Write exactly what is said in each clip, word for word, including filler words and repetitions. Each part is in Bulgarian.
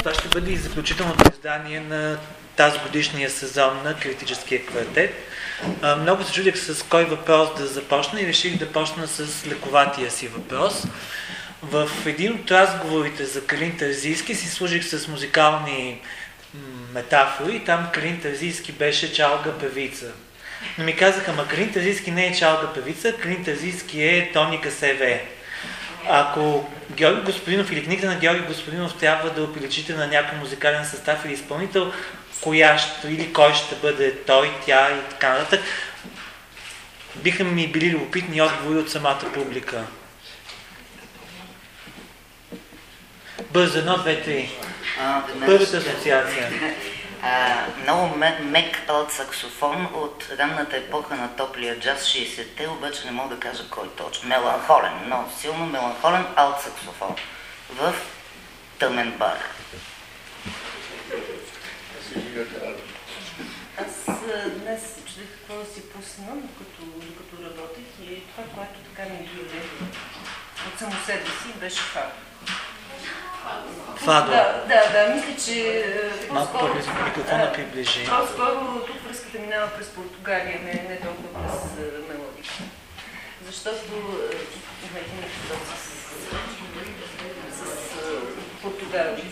това ще бъде и заключителното издание на тази годишния сезон на Критическия квартет. Много се чудех с кой въпрос да започна и реших да почна с лековатия си въпрос. В един от разговорите за Калин Терзийски си служих с музикални метафори и там Калин Терзийски беше чалга певица. Но ми казаха, ма Калин Терзийски не е чалга певица, Калин Терзийски е Тоника СВ. Ако Георги Господинов или книгата на Георги Господинов трябва да оприличите на някой музикален състав или изпълнител, коя ще, или кой ще бъде той, тя и така нататък, биха ми били любопитни отговори от самата публика. Бързо, едно, две, три. Първата асоциация. А, много мек алт саксофон от ранната епоха на топлия джаз, шейсетте, обаче не мога да кажа кой точно. Меланхолен, много силно меланхолен алт саксофон в тъмен бар. Аз днес чудех какво да си пусна, докато, докато работех, и това, което така ми дойде от само себе си, беше фадо. Фадо? Да, да, да, мисля, че по-скоро микрофона приближи. По-скоро тук връзката минава през Португалия, не, не толкова през мелодика. Защото имайте ми с, с Португалия.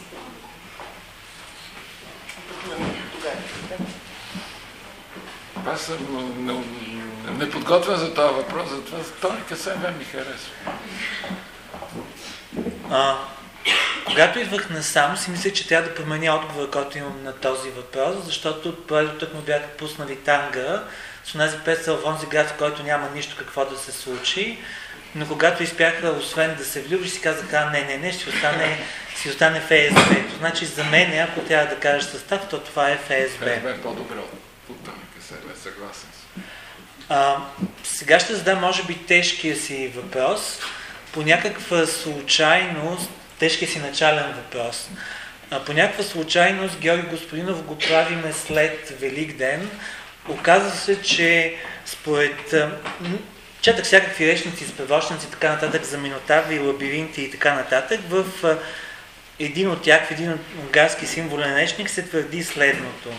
Аз съм неподготвен за този въпрос, затова Тоника СВ ми харесва. А, когато идвах насам, си мисля, че трябва да променя отговора, който имам на този въпрос, защото първо тук му бяха пуснали танга с онази песен в онзи град, в който няма нищо какво да се случи, но когато изпяха, освен да се влюбиш, си казаха, не, не, не, ще остане, си остане ФСБ. Значи за мен, ако трябва да кажеш състав, то това е ФСБ. ФСБ е по-добре от Тоника СВ, съгласен съм. А, сега ще задам, може би, тежкия си въпрос. По някаква случайност, тежкия си начален въпрос, а, по някаква случайност Георги Господинов го правиме след Великден. Оказва се, че според... четах всякакви речници, справочници и така нататък за Минотаври, лабиринти и така нататък. В а, един от тях, в един от унгарски символен речник се твърди следното.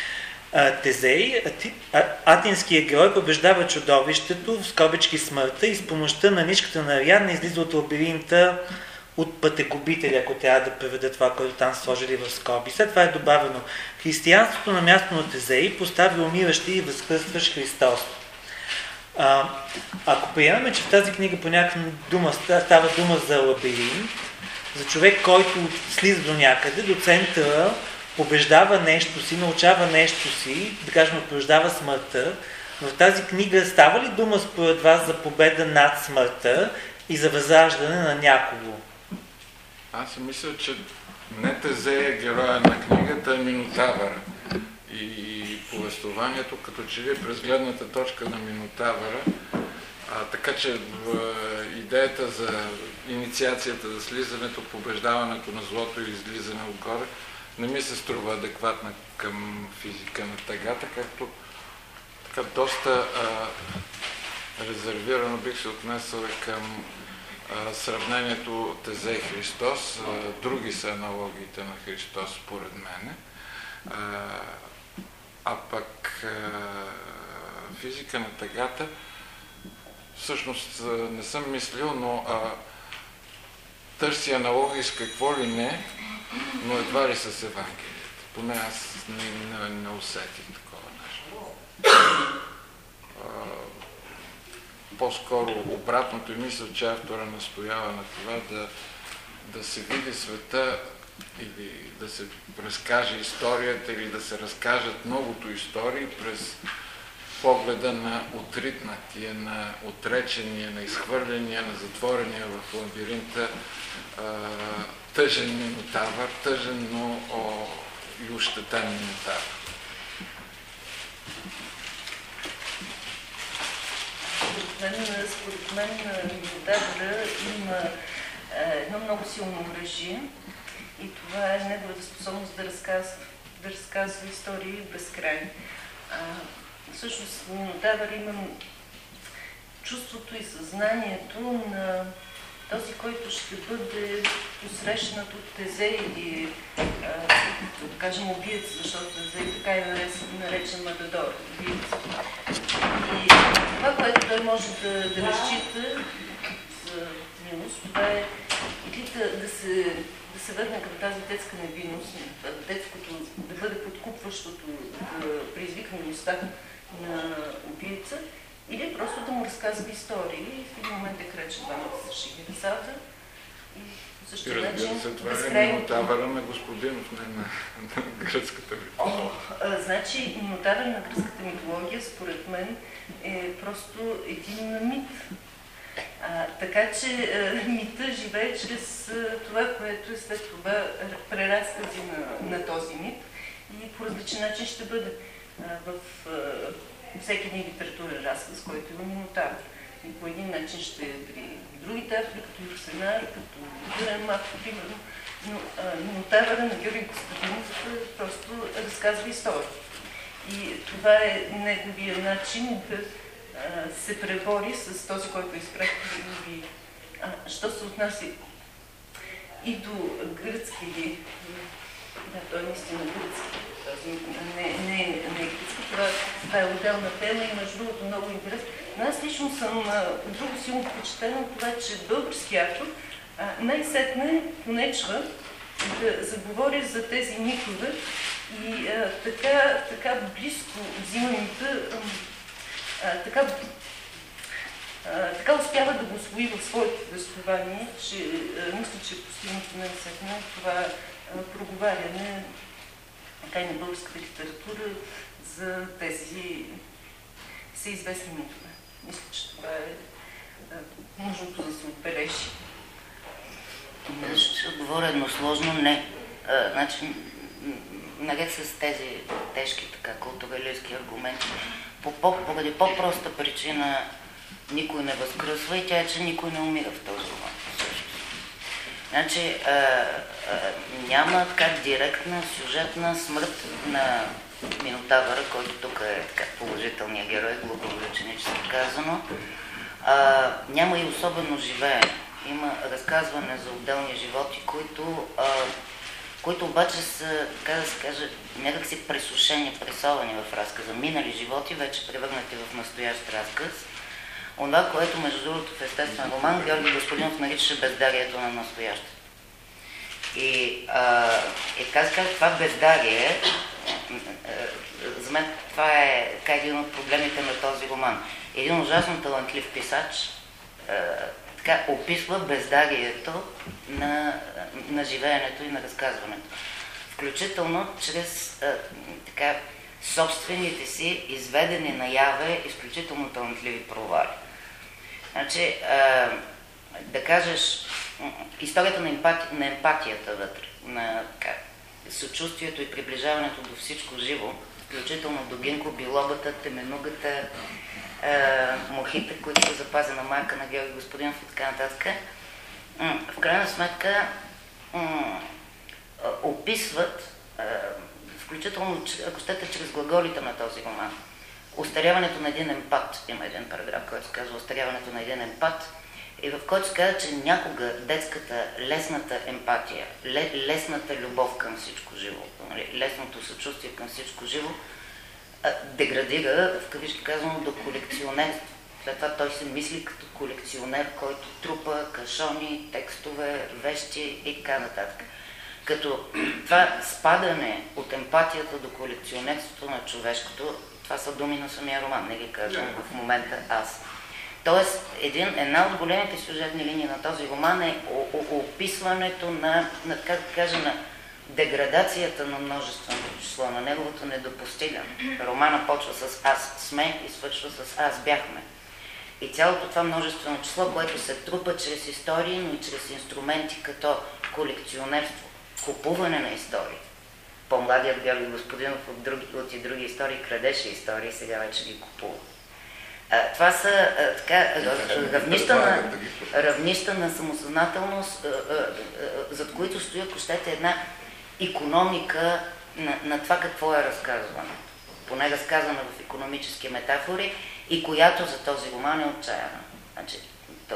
Тезей, атинският герой, побеждава чудовището, в скобички смъртта, и с помощта на нишката на Ариадна излиза от лабиринта от пътекобителя, ако трябва да преведа това, което там сложили в скоби. След това е добавено: християнството на място на Тезей постави умиращи и възкръстващ Христос. А, ако приемаме, че в тази книга по някаква дума става дума за лабиринт, за човек, който слиза до някъде, до центъра, побеждава нещо си, научава нещо си, да кажем, побеждава смъртта. В тази книга става ли дума според вас за победа над смъртта и за възраждане на някого? Аз си мисля, че не Тезей е героя на книгата, а Минотавър. И, и повествованието като че ли е през гледната точка на Минотавъра. А, така че в, идеята за инициацията, за слизането, побеждаването на злото и излизане отгоре не ми се струва адекватна към физика на тъгата, както така доста а, резервирано бих се отнесъл към а, сравнението Тезей Христос. А, други са аналогиите на Христос, според мене. А, а пък а, физика на тъгата всъщност не съм мислил, но а, търси аналогии с какво ли не, но едва ли с Евангелието. Поне аз не, не, не усетих такова нещо. По-скоро обратното, и мисля, че автора настоява на това да, да се види света или да се разкаже историята, или да се разкажат многото истории през погледа на отритнатия, на отречения, на изхвърления, на затворения в лабиринта тъжен Минотавър, тъжен, но о, и ощетен Минотавър. Според мен Минотавъра има едно много силно оръжие и това е неговата способност да разказва, да разказва истории безкрай. Всъщност Минотавър има чувството и съзнанието на този, който ще бъде посрещнат от Тезей или, да кажем, убиец, защото Тезей така и наречен Матадор, убиец. И това, което той може да, да разчита за Минус, това е или да, да, се, да се върне към тази детска невинност, детското, да бъде подкупващото, да предизвика милостта на убийца, или просто да му разказва истории и в един момент е крече двамата с Шехерезада и по същия начин се, това безкрайно... е Минотавъра на Господинов, не на, на гръцката митология. О, значи, Минотавър на гръцката митология, според мен, е просто един мит. А, така че а, мита живее чрез а, това, което е след това преразкази на, на този мит и по различен начин ще бъде а, в а, всеки един литературен разказ, който има Минотавър. И по един начин ще е при другите автори, като Юрсенар, като Дюрен Мавко, примерно. Но Минотавъра на Георги Костадинов просто разказва история. И това е неговия начин да а, се пребори с този, който е изпрати да ви. Що се отнася и до гръцки ли? Да, той е наистина гръцки. Не, не, не е гръцки. Това, това е отделна тема и между другото много интересно. Но аз лично съм а, друго силно впечатлена от това, че български автор най-сетне понечва да заговори за тези митове и а, така, така близко взима мита, а, така, а, така успява да го усвои в своето повествование, че а, мисля, че е постигнато най-сетне това а, проговаряне така и на българската литература за тези всеизвестни митове. Мисля, че това е а, нужното да се отбележи. Ще отговоря едносложно, не. А, значи, наред с тези тежки така културалистки аргументи, по, по, поради по-проста причина никой не възкръсва и тя е, че никой не умира в този роман. Значи, а, а, няма как директна сюжетна смърт на Минотавъра, който тук е така положителният герой, глупоученически казано. А, няма и особено живеене. Има разказване за отделни животи, които, а, които обаче са, така да се каже, някакси пресушени, пресовани в разказа. Минали животи, вече превърнати в настоящ разказ. Онова, което между другото в естествен роман Георги Господинов наричаше бездарието на настояще. И, а, и така се каже, това бездарие, за мен това е така един от проблемите на този роман. Един ужасно талантлив писач така описва бездарието на, на живеенето и на разказването. Включително чрез а, така, собствените си изведени наяве изключително талантливи провали. Значи, а, да кажеш, историята на, емпати, на емпатията вътре, на така, съчувствието и приближаването до всичко живо, включително до Гинко Билобата, Теменугата, мухите, които са запазена марка на Георги Господинов и така нататък, в крайна сметка описват, включително, ако щете, чрез глаголите на този роман, остаряването на един емпат. Има един параграф, който се казва остаряването на един емпат, и в който се казва, че някога детската, лесната емпатия, лесната любов към всичко живо, лесното съчувствие към всичко живо, деградира, в кавички казано, до колекционерство. След това той се мисли като колекционер, който трупа кашони, текстове, вещи и така нататък. Като това спадане от емпатията до колекционерството на човешкото, това са думи на самия роман, не ги казвам в момента аз. Тоест, един, една от големите сюжетни линии на този роман е описването на, на, така да кажа, на деградацията на множественото число, на неговото недопостигане. Романа почва с аз сме и свършва с аз бяхме. И цялото това множествено число, което се трупа чрез истории, но и чрез инструменти като колекционерство, купуване на истории. По-младият Георги Господинов от, други, от и други истории крадеше истории, сега вече ги купува. А, това са а, така, равнища, на, равнища на самосъзнателност, а, а, а, зад които стои, ако щете, една икономика на, на това какво е разказване. Поне разказана в икономически метафори и която за този роман е отчаяна. Значи, то,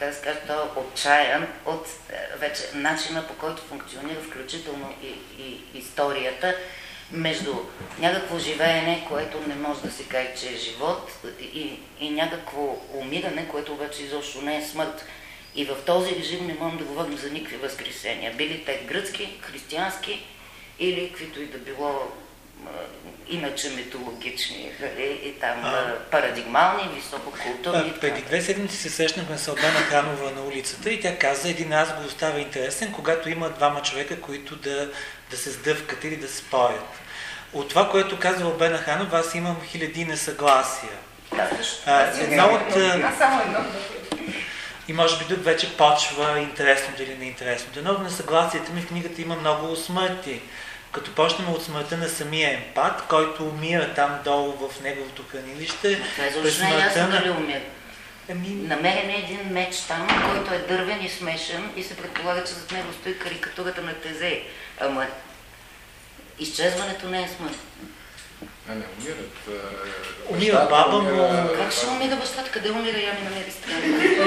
така да се каже, той е отчаян от вече начина, по който функционира, включително и, и историята, между някакво живеене, което не може да се каже, че е живот, и, и някакво умиране, което обаче изобщо не е смърт. И в този режим не можем да говорим за никакви възкресения. Били те гръцки, християнски или каквито и да било иначе митологични, и там а, парадигмални, висококултурни. Преди две седмици се срещнахме с Албена Ханова на улицата и тя каза, един разговор става интересен, когато има двама човека, които да, да се сдъвкат или да се спорят. От това, което казва Албена Ханова, аз имам хиляди несъгласия. Да, също. А, едно от... Аз само едно. И може би тук вече почва интересното или неинтересното. Едно от несъгласията ми в книгата има много смърти. Като почнем от смъртта на самия емпат, който умира там долу в неговото хранилище. Това е защо не е ясно на... дали умира. Ами... Намерен е един меч там, който е дървен и смешен и се предполага, че зад него стои карикатурата на Тезей. Ама изчезването не е смърт. А не умират. Умира баба му. Как ще умира бащата? Къде умира? Я ми намери страна.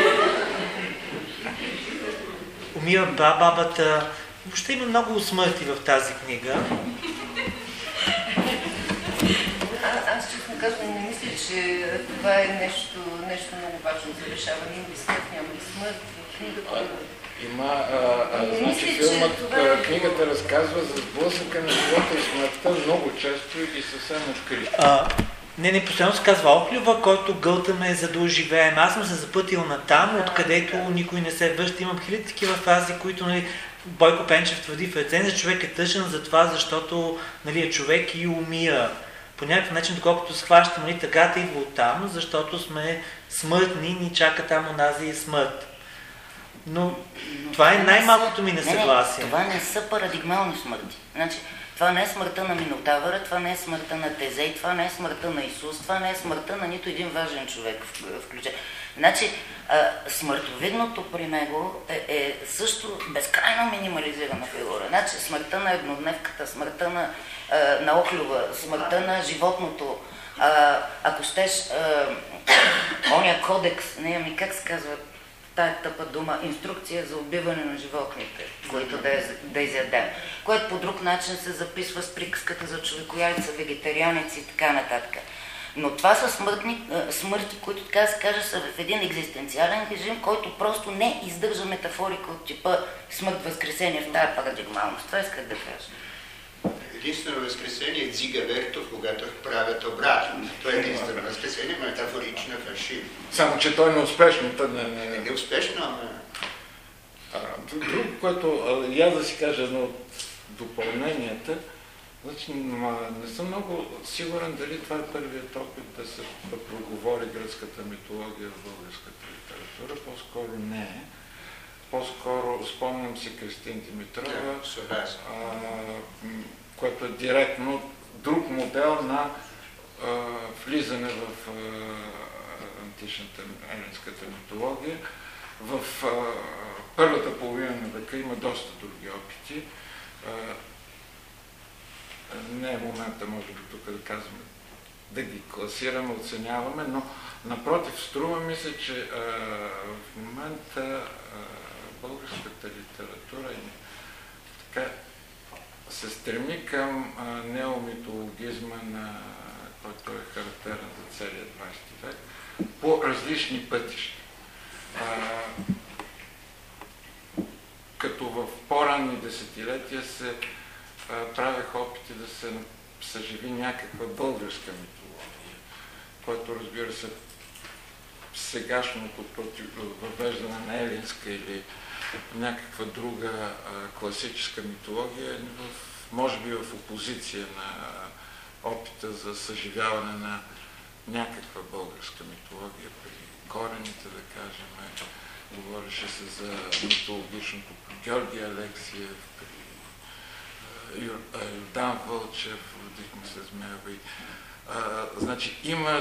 Умира бабата. Въобще има много смърти в тази книга. А, аз честно казвам, не мисля, че това е нещо, нещо много важно за решаване. Има ли смърт, няма ли смърт в книгата. Има, а, а, значи филмът, това... книгата разказва за сблъсъка на живота и смъртта много често и съвсем открито. Не, не, постоянно се казва Охлюва, който гълтаме за да оживеем. Аз съм се запътил натам, откъдето никой не се връща. Имам хиляди такива фрази, които, нали, Бойко Пенчев твърди в рецензия, човек е тъжен за това, защото, нали, е човек и умира. По някакъв начин, доколкото схващам, нали, тъгата идва оттам, защото сме смъртни, ни чака там онази смърт. Но, Но това е най-малкото ми несъгласие. Не, не, това не са парадигмални смърти. Значи, това не е смъртта на Минотавъра, това не е смъртта на Тезей, това не е смъртта на Исус, това не е смъртта на нито един важен човек включително. Значи, а, смъртовидното при него е, е също безкрайно минимализирана фигура. Значи, смъртта на еднодневката, смъртта на, а, на Охлюва, смъртта на животното, а, ако щеш, а, ония кодекс, не, ами как се казва тая тъпа дума, инструкция за убиване на животните, които да, да изядем, което по друг начин се записва с приказката за човекоядица, вегетарианец и така нататък. Но това са смъртни, смърти, които, така да се каже, са в един екзистенциален режим, който просто не издържа метафорика от типа смърт-възкресение в тая парадигмалност. Това исках да кажа. Единствено възкресение е Дзига Вертов, когато правят обратно. Това е единствено възкресение, метафорично, фалшиво. Само, че той е неуспешно. Не, не, не, неуспешно, ама... Друго, което я да си кажа едно от допълненията, значи, не съм много сигурен дали това е първият опит да се проговори гръцката митология в българската литература. По-скоро не е. По-скоро спомням си Кристин Димитрова, да, което е директно друг модел на а, влизане в а, античната елинската митология. В а, първата половина на века има доста други опити. А, не е момента, може би, тук да казваме, да ги класираме, оценяваме, но напротив, струва ми се, че а, в момента а, българската литература и, така, се стреми към а, неомитологизма, на който е характерен за целия двадесети век, по различни пътища. А, като в по-ранни десетилетия се а, правех опити да се съживи някаква българска митология, което, разбира се, сегашното въвеждане на елинска или някаква друга а, класическа митология, в, може би в опозиция на опита за съживяване на някаква българска митология при корените, да кажем. Говореше се за митологичното при Георги Алексиев, при а, Юр, а, Йордан Вълчев, родихме се Змеева. Значи има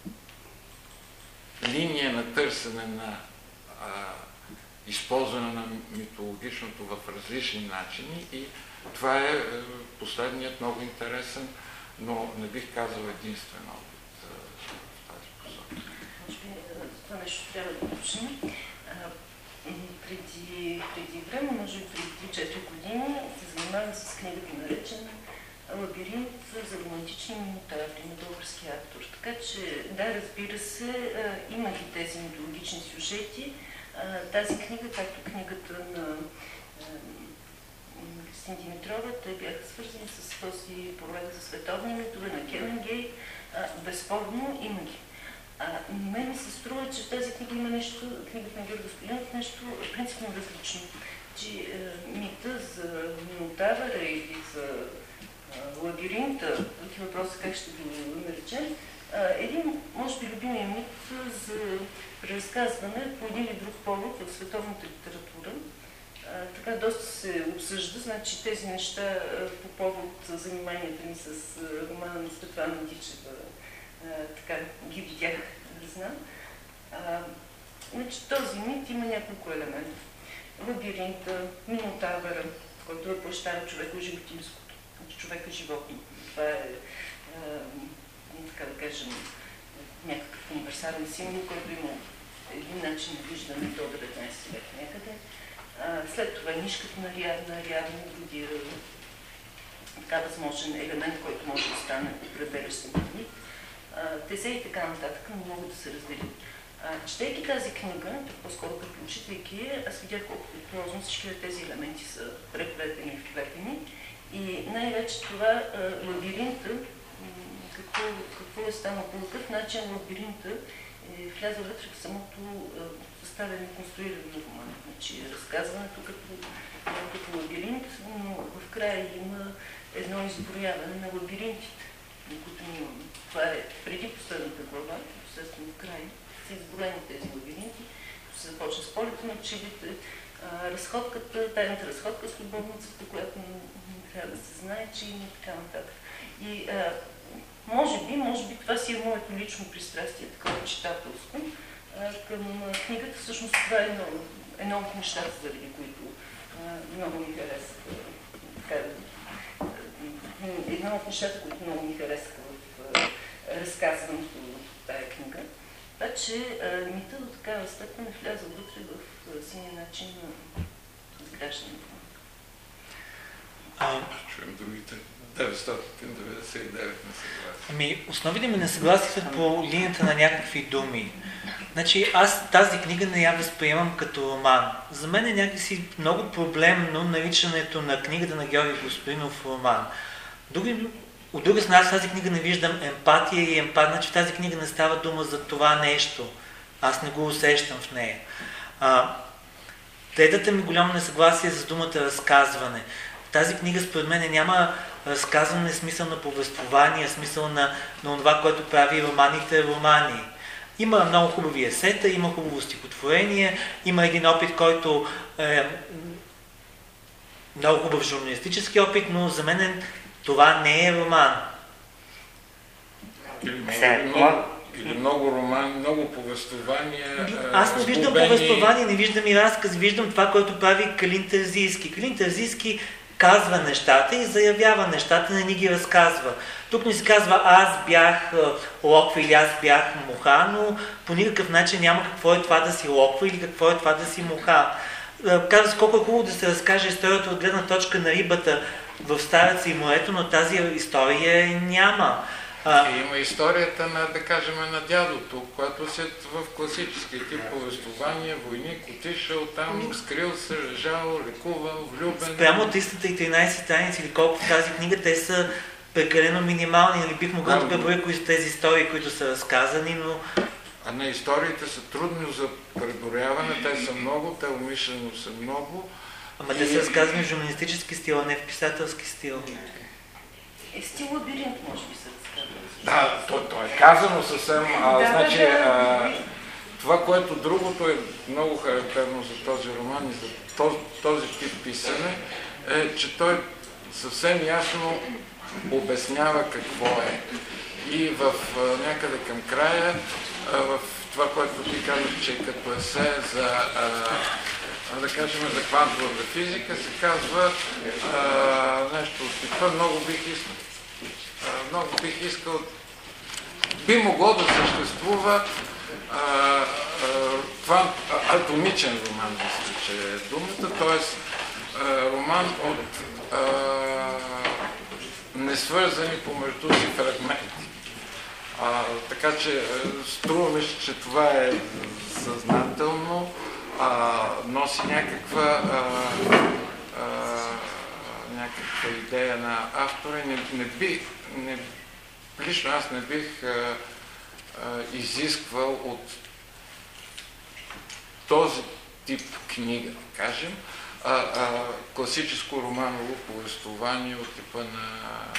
линия на търсене на а, използване на митологичното в различни начини и това е последният много интересен, но не бих казал единствен опит в тази посока. Може би това нещо трябва да уточним. преди, преди време, може би преди три-четири години, се занимавам с книгата, наречена Лабиринт за романтични минотаври на български автор. Така че, да, разбира се, има ги тези митологични сюжети. Тази книга, както книгата на Кристин Димитрова, те бяха свързани с този проект за световни митове на Келенгей. Безспорно има ги. А, мен ми се струва, че в тази книга има нещо, книгата на Георги Господинов, нещо принципно различно. Че е, мита за Минотавъра или за е, лабиринта, такива въпроси как ще го наречем, е, един, може би, любимия мит за преразказване по един или друг повод в световната литература. Е, така доста се обсъжда, значи тези неща е, по повод заниманията ми с е, романа на Светлана Дичева, Uh, така ги видях, да знам. Uh, значи, този мит има няколко елемента. Лабиринта, Минотавъра, който въплъщава човека животинското, значи човека животно. Това е, uh, така да кажем, някакъв универсален символ, който има един начин на виждане до деветнайсети век някъде. Uh, след това нишката на Ариадна, другия така възможен елемент, който може да стане определящ се мит. Тезе и така нататък, но могат да се разделят. Четейки тази книга, по-скоро като учитайки, аз видях колко въпросно всички тези елементи са преплетени и вплетени. И най-вече това лабиринта, какво, какво е станало по какъв начин лабиринта е влязъл вътре в самото съставяне и конструиране на романа. Значи разказването като, като лабиринт, но в края има едно изброяване на лабиринтите, които ние имаме. Това е преди последната глава, посредствено в края, са изброени тези лабиринти, като се започва с полето на пчелите, разходката, тайната разходка с любовницата, която трябва да се знае, че има и така нататък. И а, може би, може би това си е моето лично пристрастие, такова читателско, а, към книгата. Всъщност това е едно, едно от нещата, заради които а, много ми харесаха. Едно от нещата, които много ми харесаха в разказването в тая книга. Така че мита до такава степен е влязъл вътре в синия начин на изграждането. Чуем другите деветстотин деветдесет и девет несъгласия. Ами, основните ми несъгласия са по линията на някакви думи. Значи, аз тази книга не я възприемам като роман. За мен е някакси много проблемно наричането на книгата на Георги Господинов роман. Други, от друга страна, аз тази книга не виждам емпатия и емпатия, значи в тази книга не става дума за това нещо. Аз не го усещам в нея. А, третата ми голямо несъгласие с думата разказване. В тази книга според мен няма разказване, смисъл на повествование, смисъл на, на това, което прави романите романи. Има много хубави есета, има хубаво стихотворение, има един опит, който е много хубав журналистически опит, но за мен това не е роман. Или много, или много роман, много повествования. Аз не виждам сглобени... повествование, не виждам и разказ, виждам това, което прави Калин Терзийски. Калин Терзийски казва нещата и заявява нещата, не ни ги разказва. Тук ни се казва аз бях локва или аз бях муха, но по никакъв начин няма какво е това да си локва или какво е това да си муха. Казва се колко е хубаво да се разкаже историята от гледна точка на рибата в Стареца и морето, но тази история няма. А... Има историята на, да кажем, на дядото, която се в класически тип повествования, войник, отишъл там, скрил се, лежал, лекувал, влюбен. Спрямо триста и тринайсет страници или колко в тази книга, те са прекалено минимални, или бих могъл да преброя кои са тези истории, които са разказани, но... А не, историите са трудни за преброяване, те са много, те умишлено са много. Ама и... те са разказани в журналистически стил, а не в писателски стил. Е, стил лабиринт, може би се разказва. Да, то, то е казано съвсем. А, да, значи, да, а, това, което другото е много характерно за този роман и за този, този тип писане, е, че той съвсем ясно обяснява какво е. И в някъде към края, в това, което ти казваш, че като есе за, а, да кажем, за квантовата физика, се казва а, нещо от типа, много бих искал, а, много бих искал, би могло да съществува а, това атомичен роман, мисля, че е думата, т.е. роман от а, несвързани помежду си фрагменти. А, така че струва ми се, че това е съзнателно, а, носи някаква, а, а, някаква идея на автора. Не, не би, не, лично аз не бих а, а, изисквал от този тип книга, да кажем, а, а, класическо романово повествование от типа на...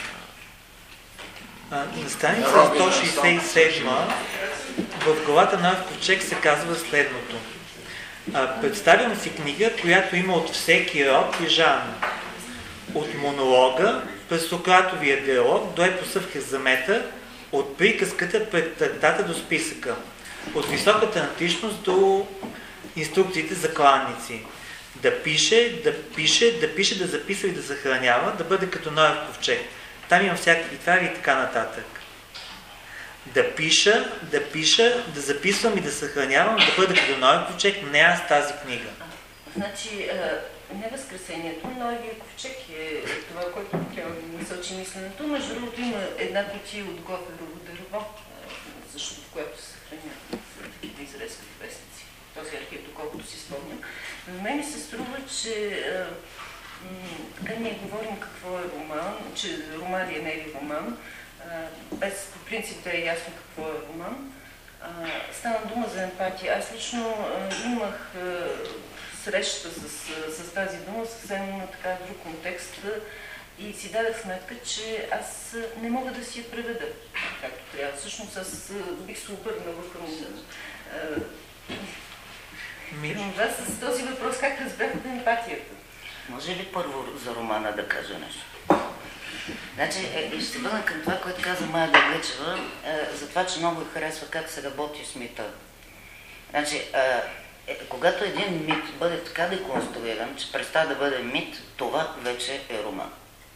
На страница сто шейсет и седма в главата на Ковчег се казва следното. А, представям си книга, която има от всеки род и жанр. От монолога през Сократовия диалог до епоса в Хезаметър, от приказката пред трактата до списъка, от високата античност до инструкциите за кланници. Да пише, да пише, да пише, да записва и да съхранява, да бъде като Ноев ковчег. Там имам всякакви твари и така нататък. Да пиша, да пиша, да записвам и да съхранявам, да бъда като Ноев ковчег, не аз тази книга. Значи, не Възкресението, Ноевия ковчег е това, което трябва да насочи мисленето. Между другото има една кутия от гоферово дърво, защото в която се съхраняват такива изрезки вестници. Този архив, доколкото си спомням. На мен ми се струва, че така ние говорим какво е роман, че роман е не е роман, без по принцип да е ясно какво е роман. Стана дума за емпатия. Аз лично имах среща с, с тази дума съвсем така друг контекст и си дадах сметка, че аз не мога да си я преведа както трябва. Всъщност аз бих се обърнала към вас с този въпрос, как разбрахте емпатията? Може ли първо за романа да кажа нещо? Значи, е, ще върна към това, което каза Мая Гагличева, е, за това, че много харесва как се работи с мита. Значи, е, е, когато един мит бъде така деконструиран, че престава да бъде мит, това вече е роман.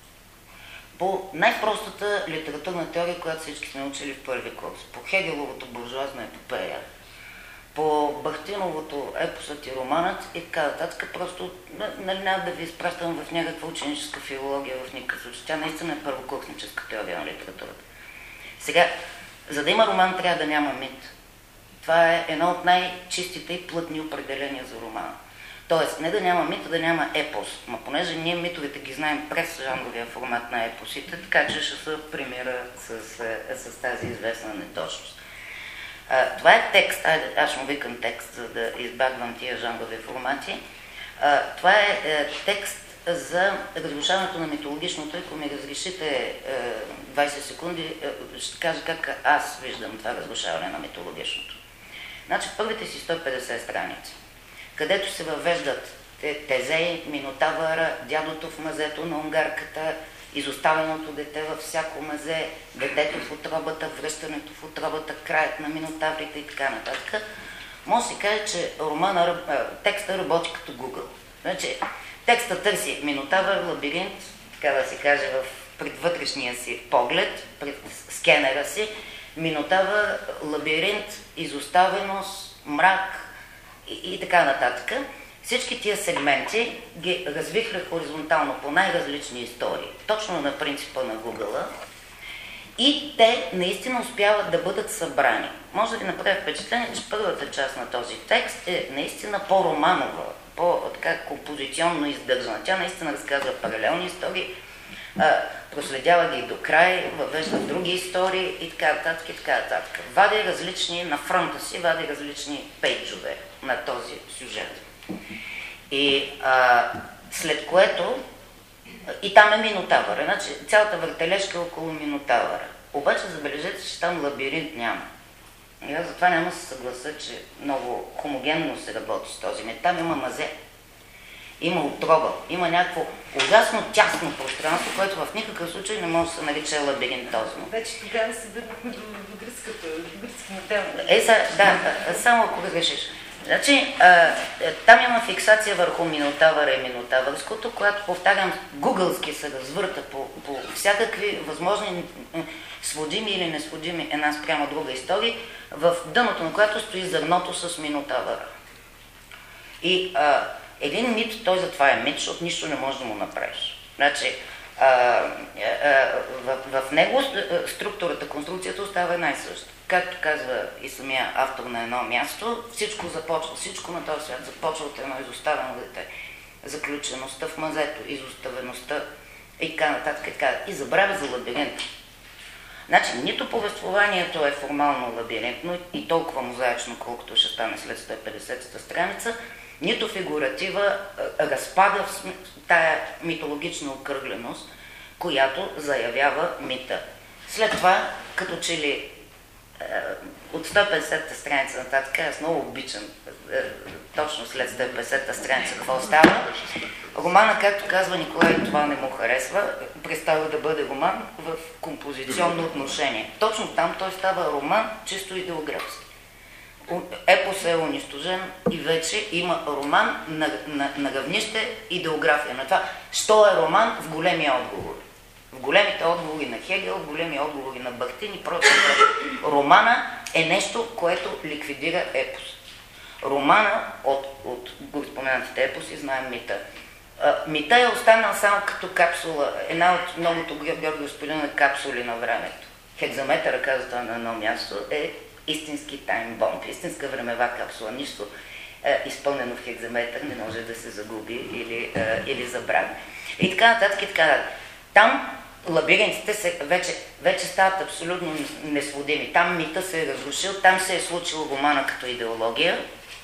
По най-простата литературна теория, която всички сме учили в първи курс, по Хегеловото буржуазна епопея, по Бахтиновото епосът и романът и така нататък, просто нали, няма да ви изпращам в някаква ученическа филология в никакъв случай. Тя наистина е първокурсническа теория на литературата. Сега, за да има роман, трябва да няма мит. Това е едно от най-чистите и плътни определения за романа. Тоест, не да няма мит, а да няма епос. Ма понеже ние митовете ги знаем през жанровия формат на епосите, така че ще се примира с, с тази известна неточност. А, това е текст, айде, аз ще му викам текст, за да избягвам тия жанрови формати. А, това е, е текст за разрушаването на митологичното. Ако ми разрешите е, двайсет секунди, е, ще кажа как аз виждам това разрушаване на митологичното. Значи първите си сто и петдесет страници, където се въвеждат Тезей, Минотавъра, дядото в мазето на унгарката, изоставеното дете във всяко мазе, детето в отробата, връщането в отробата, краят на минотаврите и така нататък. Може да се каже, че романа, текста работи като Google. Значи, текста търси минотавър, лабиринт, така да се каже, в пред вътрешния си поглед, пред скенера си, минотавър, лабиринт, изоставеност, мрак и, и така нататък. Всички тия сегменти ги развихра хоризонтално по най-различни истории, точно на принципа на Google-а, и те наистина успяват да бъдат събрани. Може да ви направя впечатление, че първата част на този текст е наистина по-романова, по-така композиционно издържана. Тя наистина разказва паралелни истории, проследява ги до край, въвежда други истории и така нататък и така нататък. Вади различни, на фронта си вади различни пейджове на този сюжет. И а, след което, и там е Минотавъра, значи цялата въртележка е около Минотавъра. Обаче забележете, че там лабиринт няма. И аз затова няма да се съгласа, че много хомогенно се работи с този мит. Там има мазе, има отроба, има някакво ужасно тясно пространство, което в никакъв случай не може да се нарича лабиринтозно. Вече тогава се върнахме до, до гръцката, до гръцки модел. Е, са, да, само ако разрешиш. Значи, а, там има фиксация върху Минотавъра и Минотавърското, която, повтарям, гугълски се развърта по, по всякакви възможни сводими или несводими една спрямо друга истории, в дъното на която стои зърното с Минотавъра. И а, един мит, той затова е мит, защото нищо не може да му направиш. Значи, а, а, в, в него структурата, конструкцията остава една и съща. Както казва и самия автор на едно място, всичко започва, всичко на този свят започва от едно изоставено дете. Заключеността в мазето, изоставеността и така нататък, и така. И забравя за лабиринт. Значи, нито повествованието е формално лабиринтно и толкова мозаично, колкото ще стане след сто и петдесетата страница, нито фигуратива разпада в тая митологична окръгленост, която заявява мита. След това, като че ли от сто и петдесетата страница нататък, аз много обичам точно след сто и петдесетата страница какво става. Романа, както казва Николай, това не му харесва, представя да бъде роман в композиционно отношение. Точно там той става роман чисто идеографски. Епос е унищожен и вече има роман на, на, на равнище идеография. На това, що е роман в големия отговор. В големите отговори на Хегел, в големи отговори на Бахтин и прочее. Романа е нещо, което ликвидира епос. Романа от, от споменатите епоси, знаем мита. А, мита е останал само като капсула, една от многото Георги Спилина капсули на времето. Хекзаметъра, казва на едно място, е истински таймбомб, истинска времева капсула. Нищо е, изпълнено в хекзаметър не може да се загуби или, е, или забрави. И така нататък, и така нататък. Там лабиринтите се, вече, вече стават абсолютно несводими. Там мита се е разрушил, там се е случил романа като идеология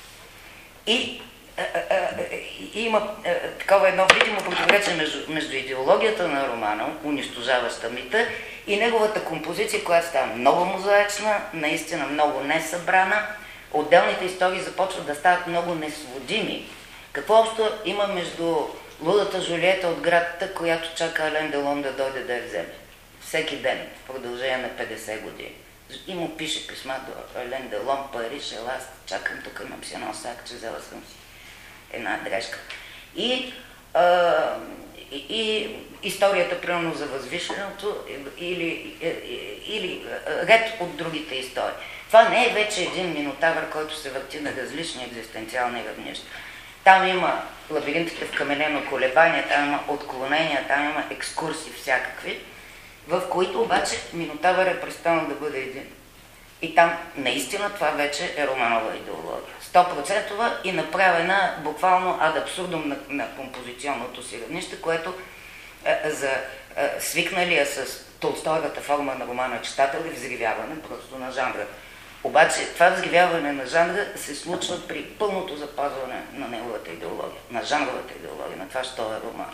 и, а, а, а, и има а, такова едно видимо противоречие между, между идеологията на романа, унищожаваща мита, и неговата композиция, която става много мозаична, наистина много несъбрана. Отделните истории започват да стават много несводими. Какво общо има между лудата Жулиета от градата, която чака Ален Делон да дойде да я вземе? Всеки ден, в продължение на петдесет години. И му пише писма до Ален Делон, Париж, ела, аз чакам тук, имам си едно сак, че взела съм си една дрежка. И, а, и, и историята, примерно за възвишеното, или, или ред от другите истории. Това не е вече един Минотавър, който се върти на различни екзистенциални равнища. Там има лабиринтите в каменено колебание, там има отклонения, там има екскурсии всякакви, в които обаче Минотавър е престанал да бъде един. И там наистина това вече е романова идеология. сто процента и направена буквално ад абсурдум на, на композиционното си равнище, което е, за е, свикналия с толстоевата форма на романа читател е взривяване просто на жанра. Обаче това взривяване на жанра се случва при пълното запазване на неговата идеология, на жанровата идеология, на това, що е роман.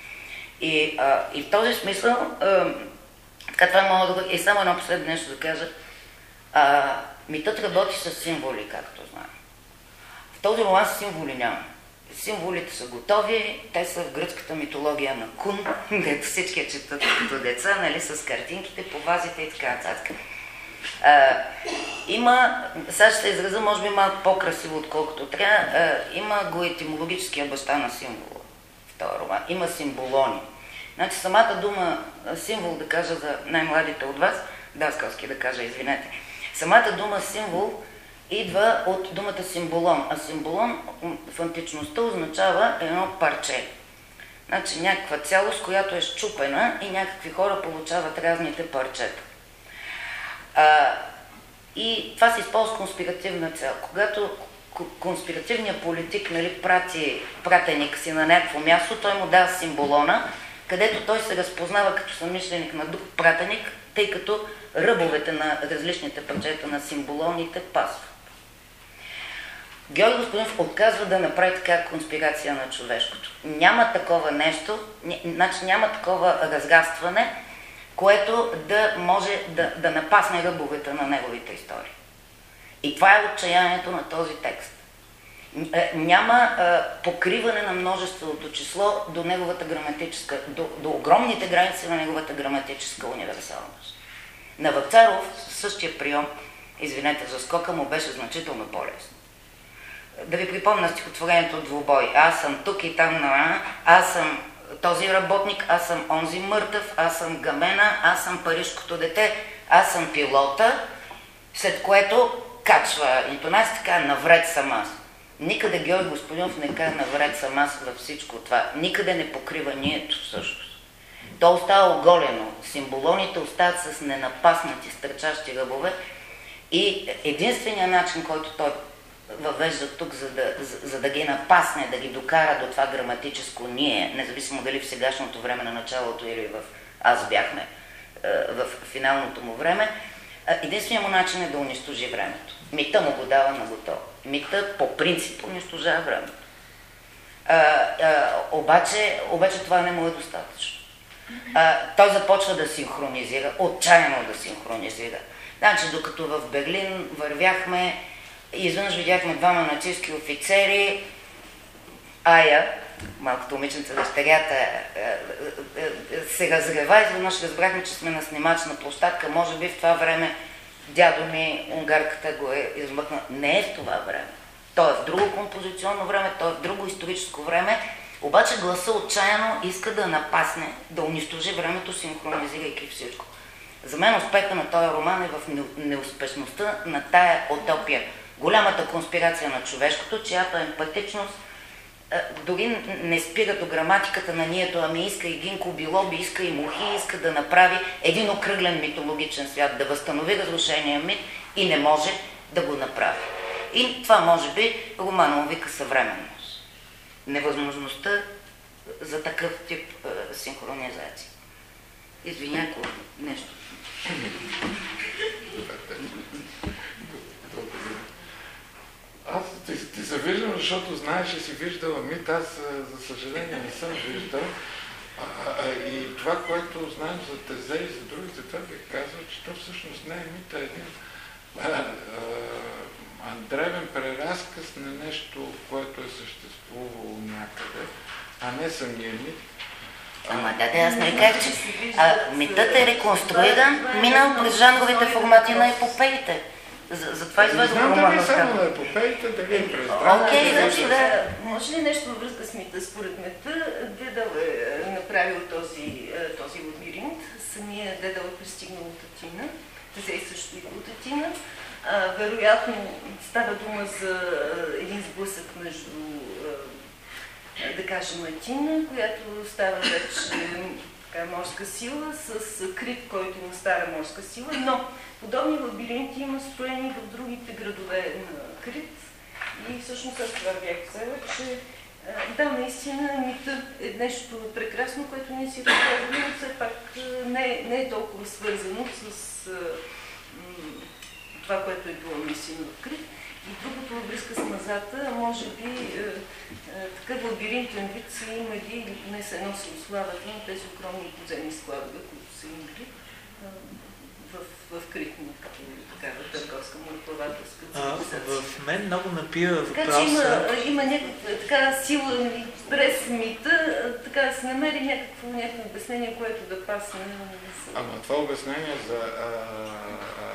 И, а, и в този смисъл, а, така това мога да... И само едно последно нещо да кажа. А, митът работи с символи, както знаем. В този роман символи няма. Символите са готови, те са в гръцката митология на Кун, където всички я четат като деца, нали, с картинките по вазите и така нататък. Uh, има, сега ще се израза може би малко по-красиво отколкото трябва, uh, има го етимологическия баща на символа в този роман. Има символони. Значи самата дума символ, да кажа за най-младите от вас, даскалски да кажа, извинете, самата дума символ идва от думата символон, а символон в античността означава едно парче. Значи някаква цялост, която е счупена и някакви хора получават разните парчета. А, и това се използва с конспиративна цел. Когато конспиративният политик, нали, прати пратеник си на някакво място, той му дава символона, където той се разпознава като съмишленик на друг пратеник, тъй като ръбовете на различните парчета на символоните пасват. Георги Господинов отказва да направи така конспирация на човешкото. Няма такова нещо, значи няма такова разрастване, което да може да, да напасне ръбовете на неговите истории. И това е отчаянието на този текст. Няма а, покриване на множественото число до неговата граматическа, до, до огромните граници на неговата граматическа универсалност. На Вапцаров същия прием, извинете за скока, му беше значително по-лесно. да ви припомня стихотворението Двубой. Аз съм тук и там, на аз съм този работник, аз съм онзи мъртъв, аз съм гамена, аз съм парижкото дете, аз съм пилота, след което качва интонация, така, навред съм аз. Никъде Георги Господинов не казва навред съм аз във всичко това. Никъде не покрива нието всъщност. То остава оголено. Символоните остават с ненапаснати, стърчащи ръбове и единственият начин, който той въвежда тук, за да, за, за да ги напасне, да ги докара до това граматическо ние, независимо дали в сегашното време на началото или в аз бяхме в финалното му време, единственият му начин е да унищожи времето. Мита му го дава на готово. Мита по принцип унищожава времето. А, а, обаче, обаче това не му е достатъчно. А, той започва да синхронизира, отчаяно да синхронизира. Значи, докато в Берлин вървяхме, изведнъж видяхме двама нацистски офицери, Ая, малкото момиченце дъщерята, се разрева, изведнъж разбрахме, че сме на снимачна площадка, може би в това време дядо ми, унгарката, го е измъкнала. Не е в това време. То е в друго композиционно време, то е в друго историческо време, обаче гласа отчаяно иска да напасне, да унищожи времето, синхронизирайки всичко. За мен успеха на този роман е в неуспешността на тая утопия. Голямата конспирация на човешкото, чиято емпатичност дори не спира до граматиката на нието, ами иска и Гинко Билоби, иска и Мухи, иска да направи един окръглен митологичен свят, да възстанови разрушения мит и не може да го направи. И това може би романът вика съвременност. Невъзможността за такъв тип е, синхронизация. Извиня, ако нещо. Аз ти, ти се виждам, защото знаеш и си виждала мит, аз за съжаление не съм виждал. А, а, и това, което знаем за Тезе и за другите, това ви казва, че то всъщност не е мит, а един а, а, а, древен преразказ на нещо, което е съществувало някъде, а не самия мит. Ама да, да, аз не кажа, че а, митът е реконструиран, минал през жанровите формати на епопеите. Затова изведох романа. Не знам дали само на епопеите, дали е през драма. Окей, значи да. Може ли нещо във връзка с мита? Според мета, Дедал е направил този, този лабиринт. Самия Дедал е пристигнал от Атина. Тезе също и от Атина. А, вероятно става дума за един сблъсък между, да кажем, Атина, която става вече така, морска сила, с Крит, който има стара морска сила, но подобни лабиринти има строени в другите градове на Крит. И всъщност аз това бях казала, че да, наистина мита е нещо прекрасно, което ние си разказваме, но все пак не, не е толкова свързано с м, това, което е било наистина в Крит. И другото във връзка с мазата, може би е, е, такъв лабиринтен вид са имали, или поне се носи славата на тези огромни подземни складове, които са имали е, в, в Крит, като такава търговска мореплавателска цивилизация. В мен много напира въпроса. Така че има, има някаква така сила през мита, така да се намери някакво, някакво обяснение, което да пасне. Ама това обяснение за а, а,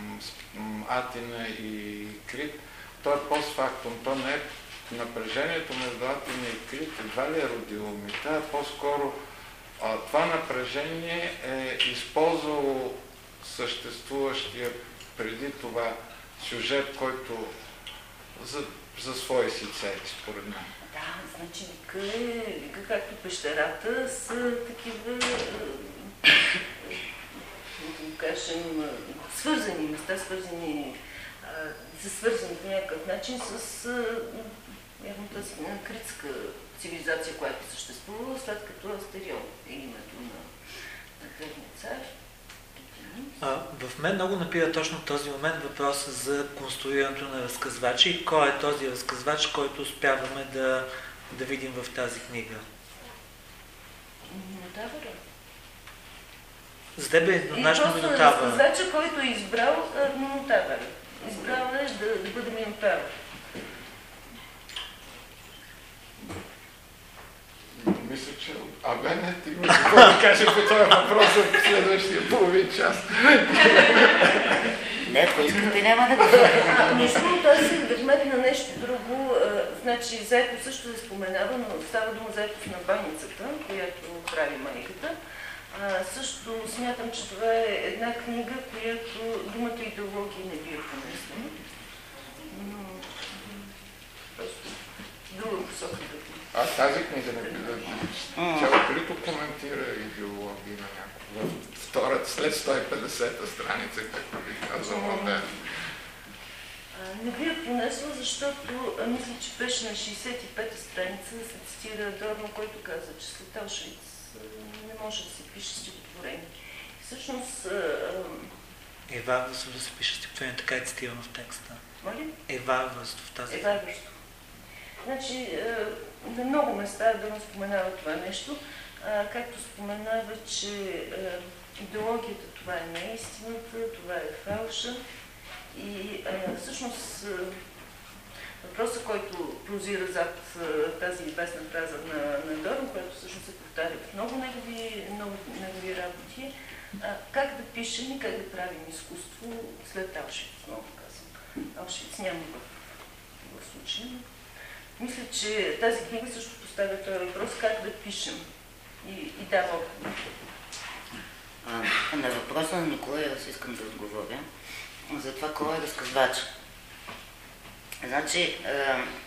Атина и Крит, то е постфактум, то не е напрежението между Атина и Крит, едва ли е родило мита, а по-скоро а, това напрежение е използвало съществуващия преди това сюжет, който за, за свои си цели, според мен. Да, значи вика е, вика както пещерата са такива, да го кажем, свързани места, свързани, са свързани по някакъв начин с явно тази критска цивилизация, която съществува, след като Астерион е името на, на древния цар. А, в мен много напира точно този момент въпроса за конструирането на разказвача и кой е този разказвач, който успяваме да, да видим в тази книга. Минотавъра. За теб е еднозначно Минотавъра. Разказвача, който е избрал Минотавъра. Избрал е да, да бъде Минотавър. Мисля, че... Абе, не, ти ми какво да кажа по този въпрос за следващия половин час. Не, ако искате, няма да го правя. Между другото, аз се вдъхмет на нещо друго. Значи, Заеков също се споменава, но става дума Заеков на баницата, която прави майката. А, също смятам, че това е една книга, която думата идеология не би е понесла. Но просто друга посока да би. А тази книга не би да тя открито коментира идеология на някаква втора, след сто и петдесета страница, както би казала, да. Не би я понесла, защото а, мисля, че беше на шейсет и пета страница да се цитира Адорно, който каза, че след Аушвиц не може да се пише стихотворение. Всъщност... Е варварство да се пише стихотворение, така е цитирано в текста. Моли? Е варварство в тази... Е варварство. Значи, на много места Адорно споменава това нещо, а, както споменава, че а, идеологията това е неистината, това е фалша. И а, всъщност въпросът, който прозира зад а, тази известна фраза на, на Дорн, която всъщност се повтаря в много негови, много негови работи, а, как да пишем и как да правим изкуство след Аушвиц, много казвам. Аушвиц няма в, в случая. Мисля, че тази книга също поставя този въпрос, как да пишем и, и дава отговор. На въпроса на Николай аз искам да отговоря за това кой е разказвач. Значи, е,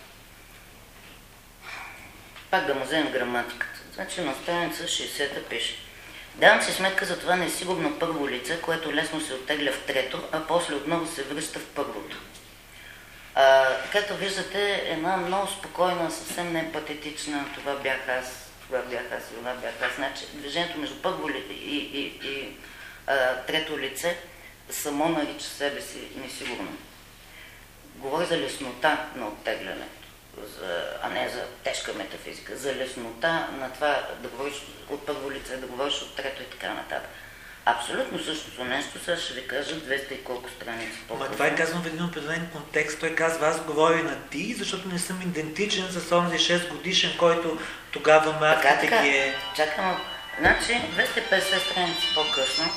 пак да му вземем граматиката. Значи на страница шейсета пише: давам си сметка за това несигурно първо лице, което лесно се оттегля в трето, а после отново се връща в първото. А, както виждате, една много спокойна, съвсем не патетична, това бях аз, това бях аз и това бях аз. Значи, движението между първо и, и, и, и а, трето лице само нарича себе си несигурно. Говори за леснота на оттеглянето, за, а не за тежка метафизика, за леснота на това да говориш от първо лице, да говориш от трето и така нататък. Абсолютно същото нещо, сега ще ви кажа двеста и колко страници по-късно. Ма това е казано в един определен контекст. Той казва, аз говоря на ти, защото не съм идентичен с онзи шест годишен, който тогава матката ги е... Чакам, значи двеста и петдесет страници по-късно.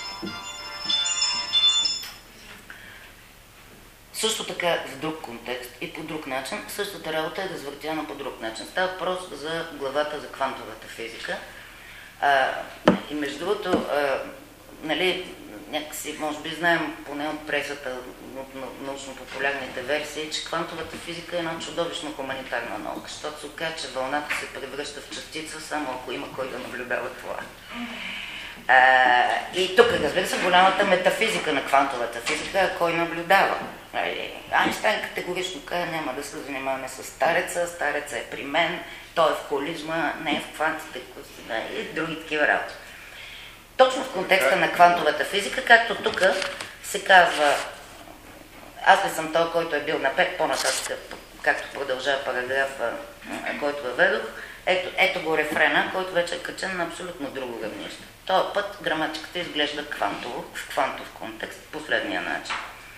Също така в друг контекст и по друг начин, същата работа е развъртяна по друг начин. Става въпрос за главата за квантовата физика. А, и между другото, а, нали, някакси, може би знаем поне от пресата, от научно-популярните версии, че квантовата физика е една чудовищно хуманитарна наука, защото се оказа, че вълната се превръща в частица, само ако има кой да наблюдава това. А, и тук, разбира се, голямата метафизика на квантовата физика е кой наблюдава. Айнщайн категорично каза, няма да се занимаваме с стареца, стареца е при мен, той е в холизма, не е в квантите и други такива работи. Точно в контекста на квантовата физика, както тук се казва, аз ли съм той, който е бил на пет, по-нататък, както продължава параграфа, който въведох, ето, ето го рефрена, който вече е качен на абсолютно друго равнище. Този път граматиката изглежда квантово, в квантов контекст, последния начин.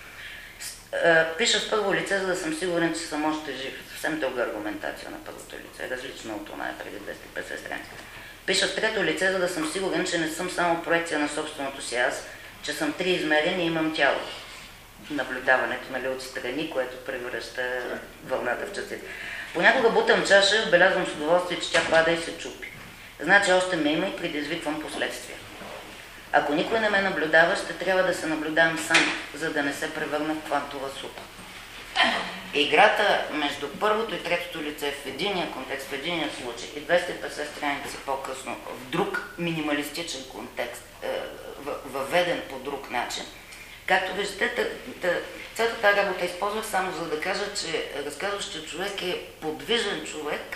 Пиша в първо лице, за да съм сигурен, че съм още жив. Съвсем друга аргументация на първото лице, различна от това преди двеста и петдесет страници. Пиша в трето лице, за да съм сигурен, че не съм само проекция на собственото си аз, че съм триизмерен и имам тяло. Наблюдаването, нали, отстрани, което превръща вълната в частица. Понякога бутам чаша, отбелязвам с удоволствие, че тя пада и се чупи. Значи още ме има и предизвиквам последствия. Ако никой не ме наблюдава, ще трябва да се наблюдавам сам, за да не се превърна в квантова супа. Играта между първото и третото лице в единия контекст, в единия случай и двеста и петдесет страници по-късно в друг минималистичен контекст, въведен по друг начин. Както виждате, цялата тази работа използвах само за да кажа, че разказващия човек е подвижен човек,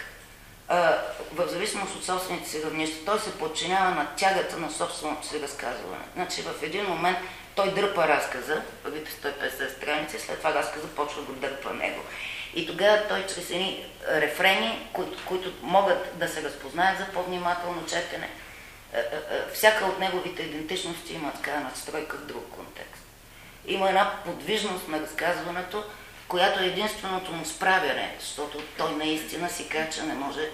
в зависимост от собствените си равнища. Той се подчинява на тягата на собственото си разказване. Значи в един момент той дърпа разказа, първите сто и петдесет страници, след това разказа почва да дърпа него. И тогава той чрез едни рефрени, които, които могат да се разпознаят за по-внимателно четене, всяка от неговите идентичности има така надстройка в друг контекст. Има една подвижност на разказването, която е единственото му справяне, защото той наистина си казва, че не може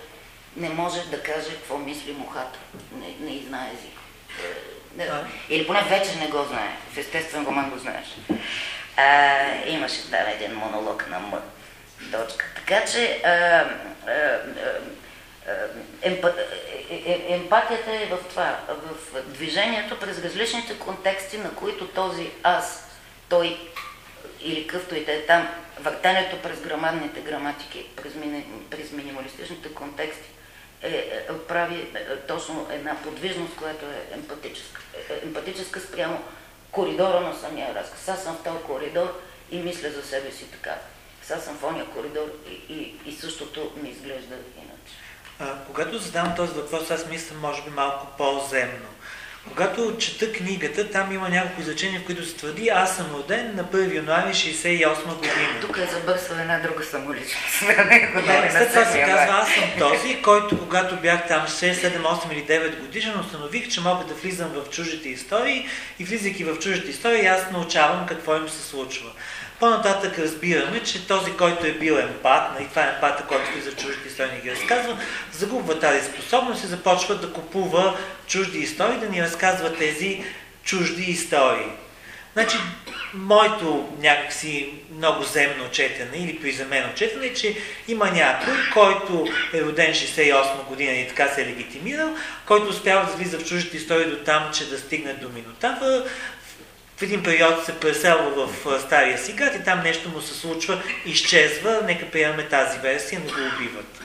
не може да каже какво мисли мухата. Не, не знае език. Или поне вече не го знае. В естествен роман го знаеш. А, имаше там един монолог на М. Дочка. Така че а, а, а, емпа, е, емпатията е в това, в движението през различните контексти, на които този аз, той или къвто и те е там, въртането през грамадните граматики, през, мини, през минималистичните контексти, е, е, прави е, точно една подвижност, която е емпатическа. Е, емпатическа спрямо коридора на самия разказ. Аз съм в този коридор и мисля за себе си така. Аз съм в ония коридор и, и, и същото ми изглежда иначе. А, когато задам този въпрос, аз мисля, може би, малко по-земно. Когато чета книгата, там има няколко изречения, в които се твърди: аз съм роден на първи януари шейсет и осма година. Тук е забърсва една друга самоличност. След това се казва: аз съм този, който когато бях там шест, седем, осем или девет годишен, установих, че мога да влизам в чуждите истории и влизайки в чуждите истории, аз научавам какво им се случва. По-нататък разбираме, че този, който е бил емпат, и това е емпата, който влиза в чуждите истории и ги разказва, загубва тази способност и започва да купува чужди истории, да ни разказва тези чужди истории. Значи, моето някакси много земно четене или приземено четене е, че има някой, който е роден шейсет и осма година и така се е легитимирал, който успява да влиза в чуждите истории до там, че да стигне до Минотавър. В един период се преселва в стария си град и там нещо му се случва, изчезва, нека приемаме тази версия, не го убиват.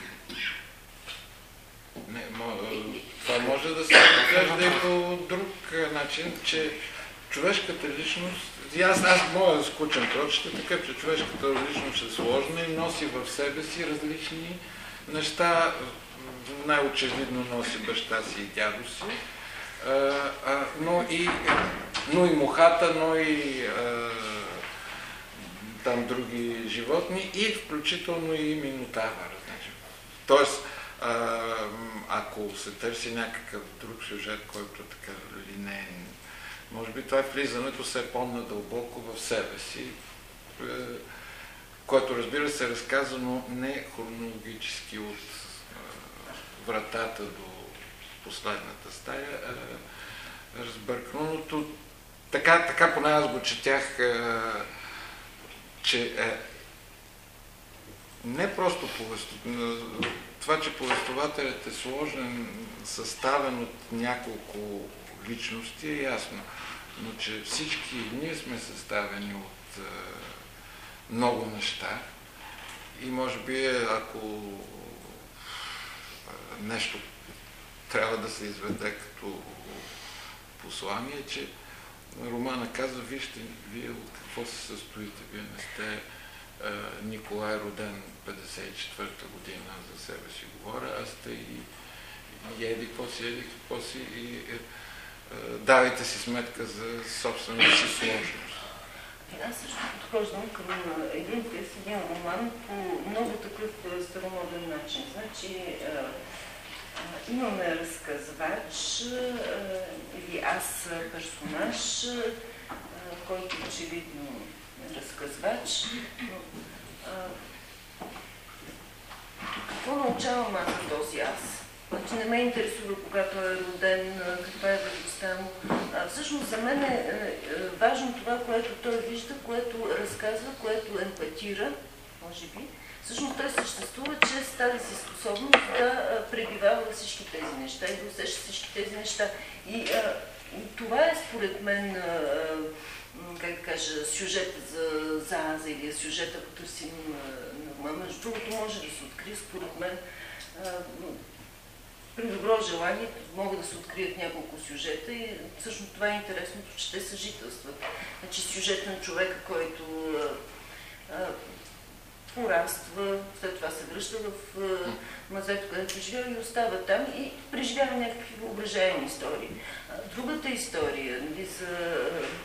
Не, това може да се разглежда и по друг начин, че човешката личност, и аз, аз моя скучен прочета, така че човешката личност е сложна и носи в себе си различни неща, най-очевидно носи баща си и дядо си. Uh, uh, но, и, но и мухата, но и uh, там други животни и включително и Минотавър. Значи. Тоест, uh, ако се търси някакъв друг сюжет, който е така линейен, може би това е влизането все по-надълбоко в себе си, uh, което разбира се е разказано не хронологически от uh, вратата до последната стая, е, разбърканото. Така, така поне аз го четях, е, че е, не просто повест... това, че повествователят е сложен, съставен от няколко личности, е ясно. Но че всички ние сме съставени от е, много неща и може би, ако е, нещо трябва да се изведе като послание, че романа казва: вижте, вие от какво се състоите, вие не сте е, Николай, роден петдесет и четвърта година, за себе си говоря, аз сте и, и еди какво си, еди какво си и е, е, давайте си сметка за собствената си сложност. Аз също подхождам към един един роман по много такъв старомоден начин. Значи, е, имаме разказвач или аз персонаж, който очевидно е разказвач. Но, какво научавам аз от този аз? Значи не ме интересува когато е роден, каква е възрастта му. Всъщност за мен е важно това, което той вижда, което разказва, което емпатира, може би. Всъщност той съществува чрез тази си способност да пребивава всички тези неща и да усеща всички тези неща. И, а, и това е според мен, а, как да кажа, сюжета за, за Аза или сюжета, ако търсим на роман. Между другото може да се открие, според мен, а, при добро желание могат да се открият няколко сюжета и всъщност това е интересното, че те съжителстват. Значи сюжет на човека, който а, а, пораства, след това се връща в uh, мазето, където живее и остава там и преживява някакви въображаеми истории. Uh, другата история, нали, за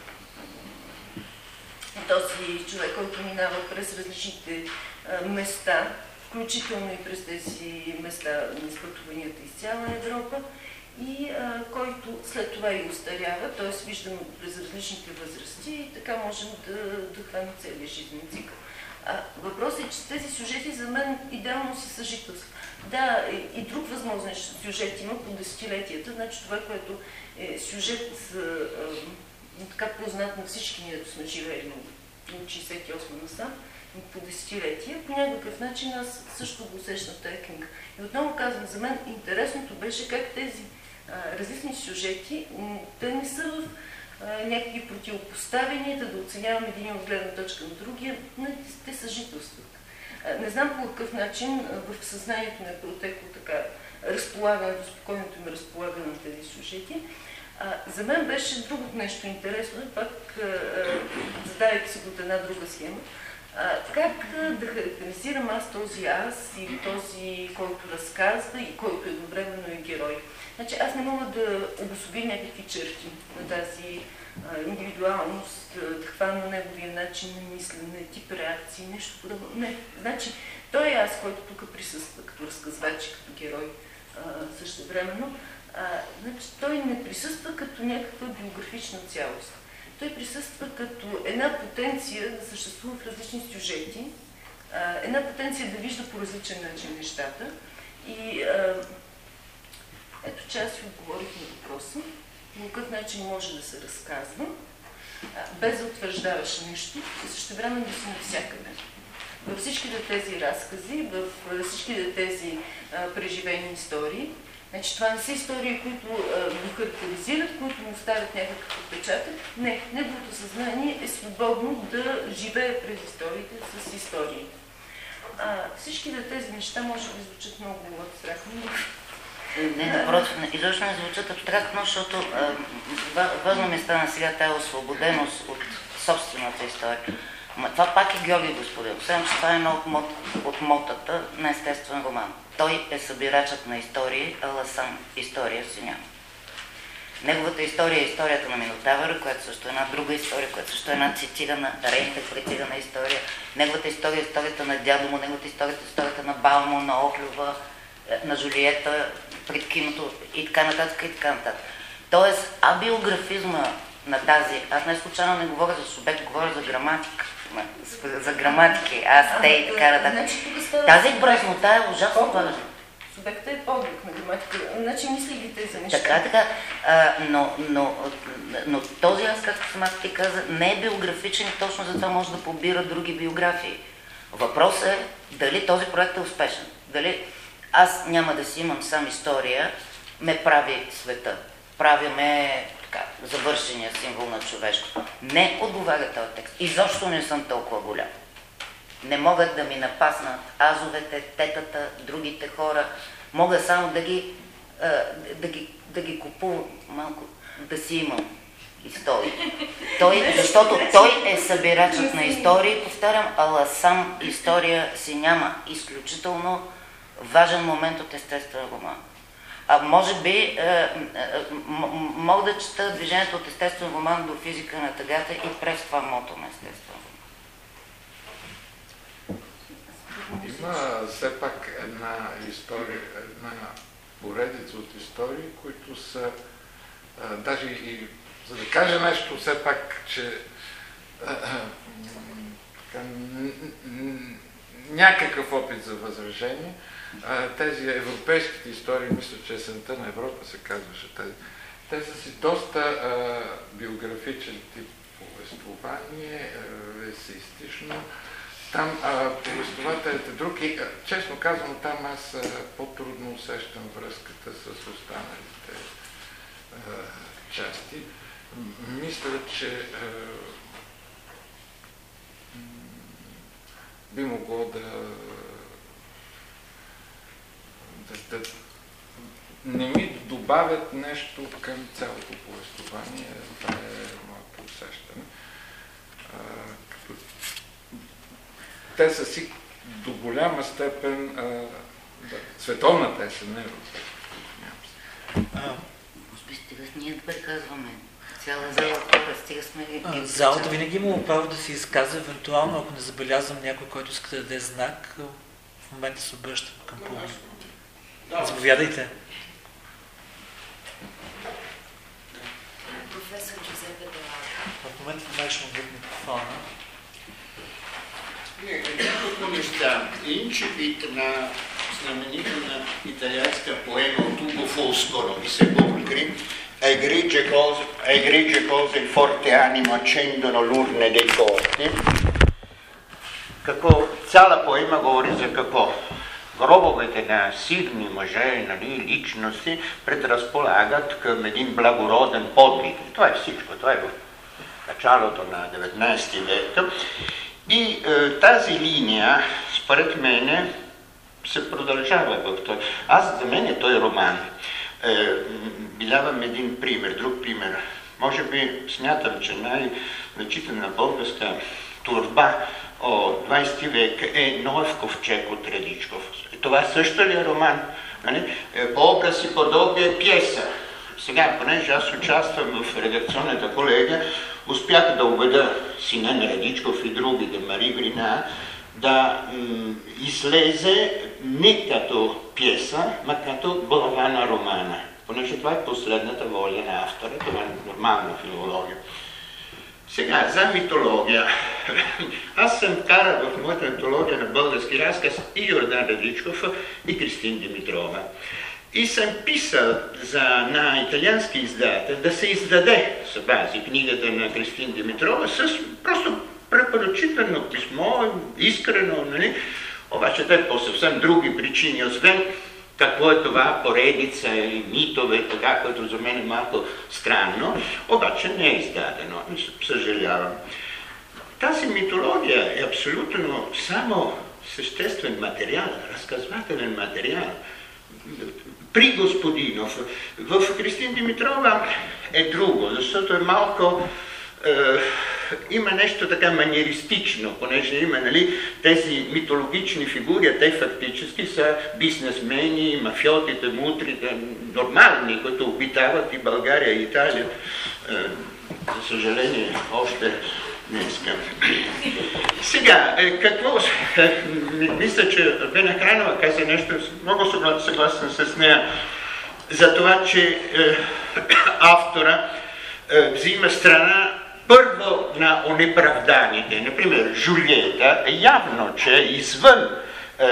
uh, този човек, който минава през различните uh, места, включително и през тези места на спътуванията из цяла Европа, и а, който след това и остарява, т.е. виждаме през различните възрасти и така можем да, да хванем целия жизнен цикъл. А, въпросът е, че тези сюжети за мен идеално си съжителстват. Да, и, и друг възможен сюжет има по десетилетията, значи това, което е сюжет а, а, така познат на всички ние, да сме живели от шейсет и осма насам, по десетилетия, по някакъв начин аз също го усещам в тази книга. И отново казвам, за мен интересното беше как тези а, различни сюжети, те не са в а, някакви противопоставения, да оценявам един от гледна точка на другия, не, те съжителстват. А, не знам по какъв начин а, в съзнанието на протекло така разполагането, спокойното им разполагане на тези сюжети. А, за мен беше другото нещо интересно, пак задавайки се от една друга схема. А, как да характеризирам аз този аз или този, който разказва и който едновременно е герой? Значи аз не мога да обособя някакви черти на тази а, индивидуалност, да хвана неговия начин на мислене, тип реакции, нещо подобно. Не. Значи той е аз, който тук присъства като разказвач, като герой а, същевременно. А, значи той не присъства като някаква биографична цялост. Той присъства като една потенция да съществува в различни сюжети, една потенция да вижда по различен начин нещата. И а, ето, че аз си отговорих на въпроса, по какъв начин може да се разказва, а, без да утвърждаваш нещо и същевременно да си навсякъде. Във всичките тези разкази, във всичките тези а, преживени истории, значи това не са истории, които а, го характеризират, които му оставят някакъв отпечатък. Не, неговото съзнание е свободно да живее през историите с историите. А, всичките тези неща може би звучат много абстрактно. Не, напротив, изобщо не звучат абстрактно, защото а, важно ми стана сега тая освободеност от собствената история. Това пак е Георги Господин. Освен, че това е едно от, мот, от мотата на естествен роман. Той е събирачът на истории, ала сам история си няма. Неговата история е историята на Минотавъра, която също е една друга история, която също е една цитирана, реинтерпретирана история. Неговата история е историята на дядо му, неговата история е историята на баба му, на Охлюва, на Жулиета, пред киното и така нататък и така нататък. Тоест, абиографизма на тази, аз не случайно не говоря за субект, говоря за граматика, за граматики, аз, те и така нататък. Тази празнота е ужасно важна. Субектът е подвиг на граматика, значи мисли ги тези неща. Така, така, а, но, но, но този аз, както самата ти каза, не е биографичен и точно за това може да побира други биографии. Въпросът е дали този проект е успешен. Дали аз няма да си имам сам история, ме прави света. Прави ме така, завършения символ на човешкото. Не отговаря този текст. Изобщо не съм толкова голям. Не могат да ми напаснат азовете, тетата, другите хора. Мога само да ги, да ги, да ги купувам малко, да си имам истории. Той, защото той е събирачът на истории, повтарям, ала сам история си няма. Изключително важен момент от естествен роман. А може би е, е, мога да чета движението от естествен роман до физика на тъгата и през това мото на естествен роман. Има все пак една история, една поредица от истории, които са а, даже и за да кажа нещо все пак, че а, а, някакъв опит за възражение, а, тези европейските истории, мисля, че есента на Европа се казваше тези, те са си доста а, биографичен тип повествование, есеистично. Там а, повествователят е друг и, а, честно казано, там аз а, по-трудно усещам връзката с останалите а, части. Мисля, че а, би могло да, да, да не ми добавят нещо към цялото повествование. Това е моето усещане. А, като те са си до голяма степен а, да, световната есен, не европейска. Може би стига ние да приказваме. Цяла зала хора, стига сме ги... Залата винаги има право да се изказва, евентуално, ако не забелязвам някой, който иска да даде знак, в момента се обръщам към публика. Заповядайте. Професор Джузепе Деларо. В момента не можеш да микрофона. Няколко неща. Инчевит на знаменитата италианска поема от Уго Фоскоро и Sepolcri, egregie cose, egregie cose il forte animo accendono l'urne dei corti. Какво цяла поема говори за какво? Гробовете на силни мъже, нали, личности предразполагат към един благороден подвиг. Това е всичко, това е в началото на деветнайсети век. И е, тази линия, според мене, се продължава в той. Аз за мен е той роман. Е, ви давам един пример, друг пример. Може би смятам, че най-значителна българска творба от двайсети век е Ноев ковчег от Редичков. Това също ли е роман? Нали? По образ и подобие пиеса. Сега, понеже аз участвам в редакционната колегия, успях да убеда сина на Редичков и другите, Мари Грина, да м- излезе не като пиеса, ма като глава на романа. Понеже това е последната воля на автора, това е нормална филология. Сега, за митология. Аз съм карал в моята митология на български разказ и Йордан Редичков, и Кристин Димитрова. И съм писал за, на италиански издател да се издаде с бази книгата на Кристин Димитрова с просто препоръчително писмо, искрено, нали? Обаче те по съвсем други причини, освен какво е това поредица и митове, така, което за мен е малко странно, обаче не е издадено, съжалявам. Тази митология е абсолютно само съществен материал, разказвателен материал. При Господинов. В Кристин Димитрова е друго, защото е малко... Е, има нещо така маниеристично, понеже има, нали, тези митологични фигури, те фактически са бизнесмени, мафиотите, мутрите, нормални, които обитават и България, и Италия. Е, за съжаление, още днеска. Сега, е, какво... Е, мисля, че Вена Хранова каза нещо, много съгласен с нея, за това, че е, автора е, взима страна първо на онеправданите. Например, Жулиета е явно, че извън е,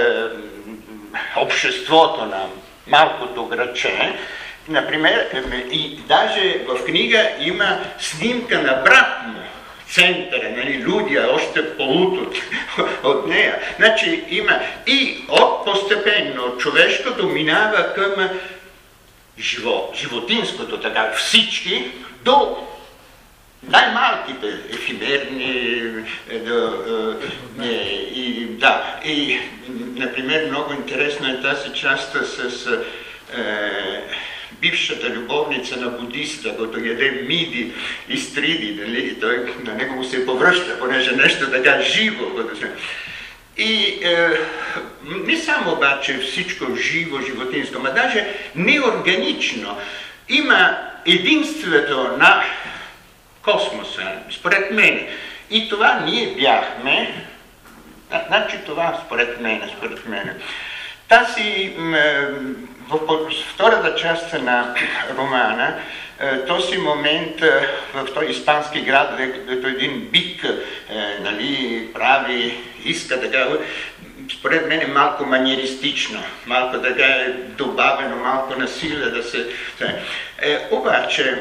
обществото на малкото градче, например, и даже в книга има снимка на брат му, центъра, нали, Людия, още полут от нея. Значи има и от постепенно човешкото минава към живот, животинското, така, всички, до най-малките, ефимерни, да, е, и, да, и, например, много интересна е тази част с е, бившата любовница на будиста, който яде миди и стриди, нали? Той на него му се повръща, понеже нещо така живо. И е, не само обаче всичко живо, животинско, но даже неорганично. Има единството на космоса, според мен. И това ние бяхме, значи това според мен, според мен. Тази, в втората част на романа, този момент в този испански град, където един бик, нали, прави, иска така, според мен е малко маниеристично, малко така е добавено, малко насилие да се... Е, обаче,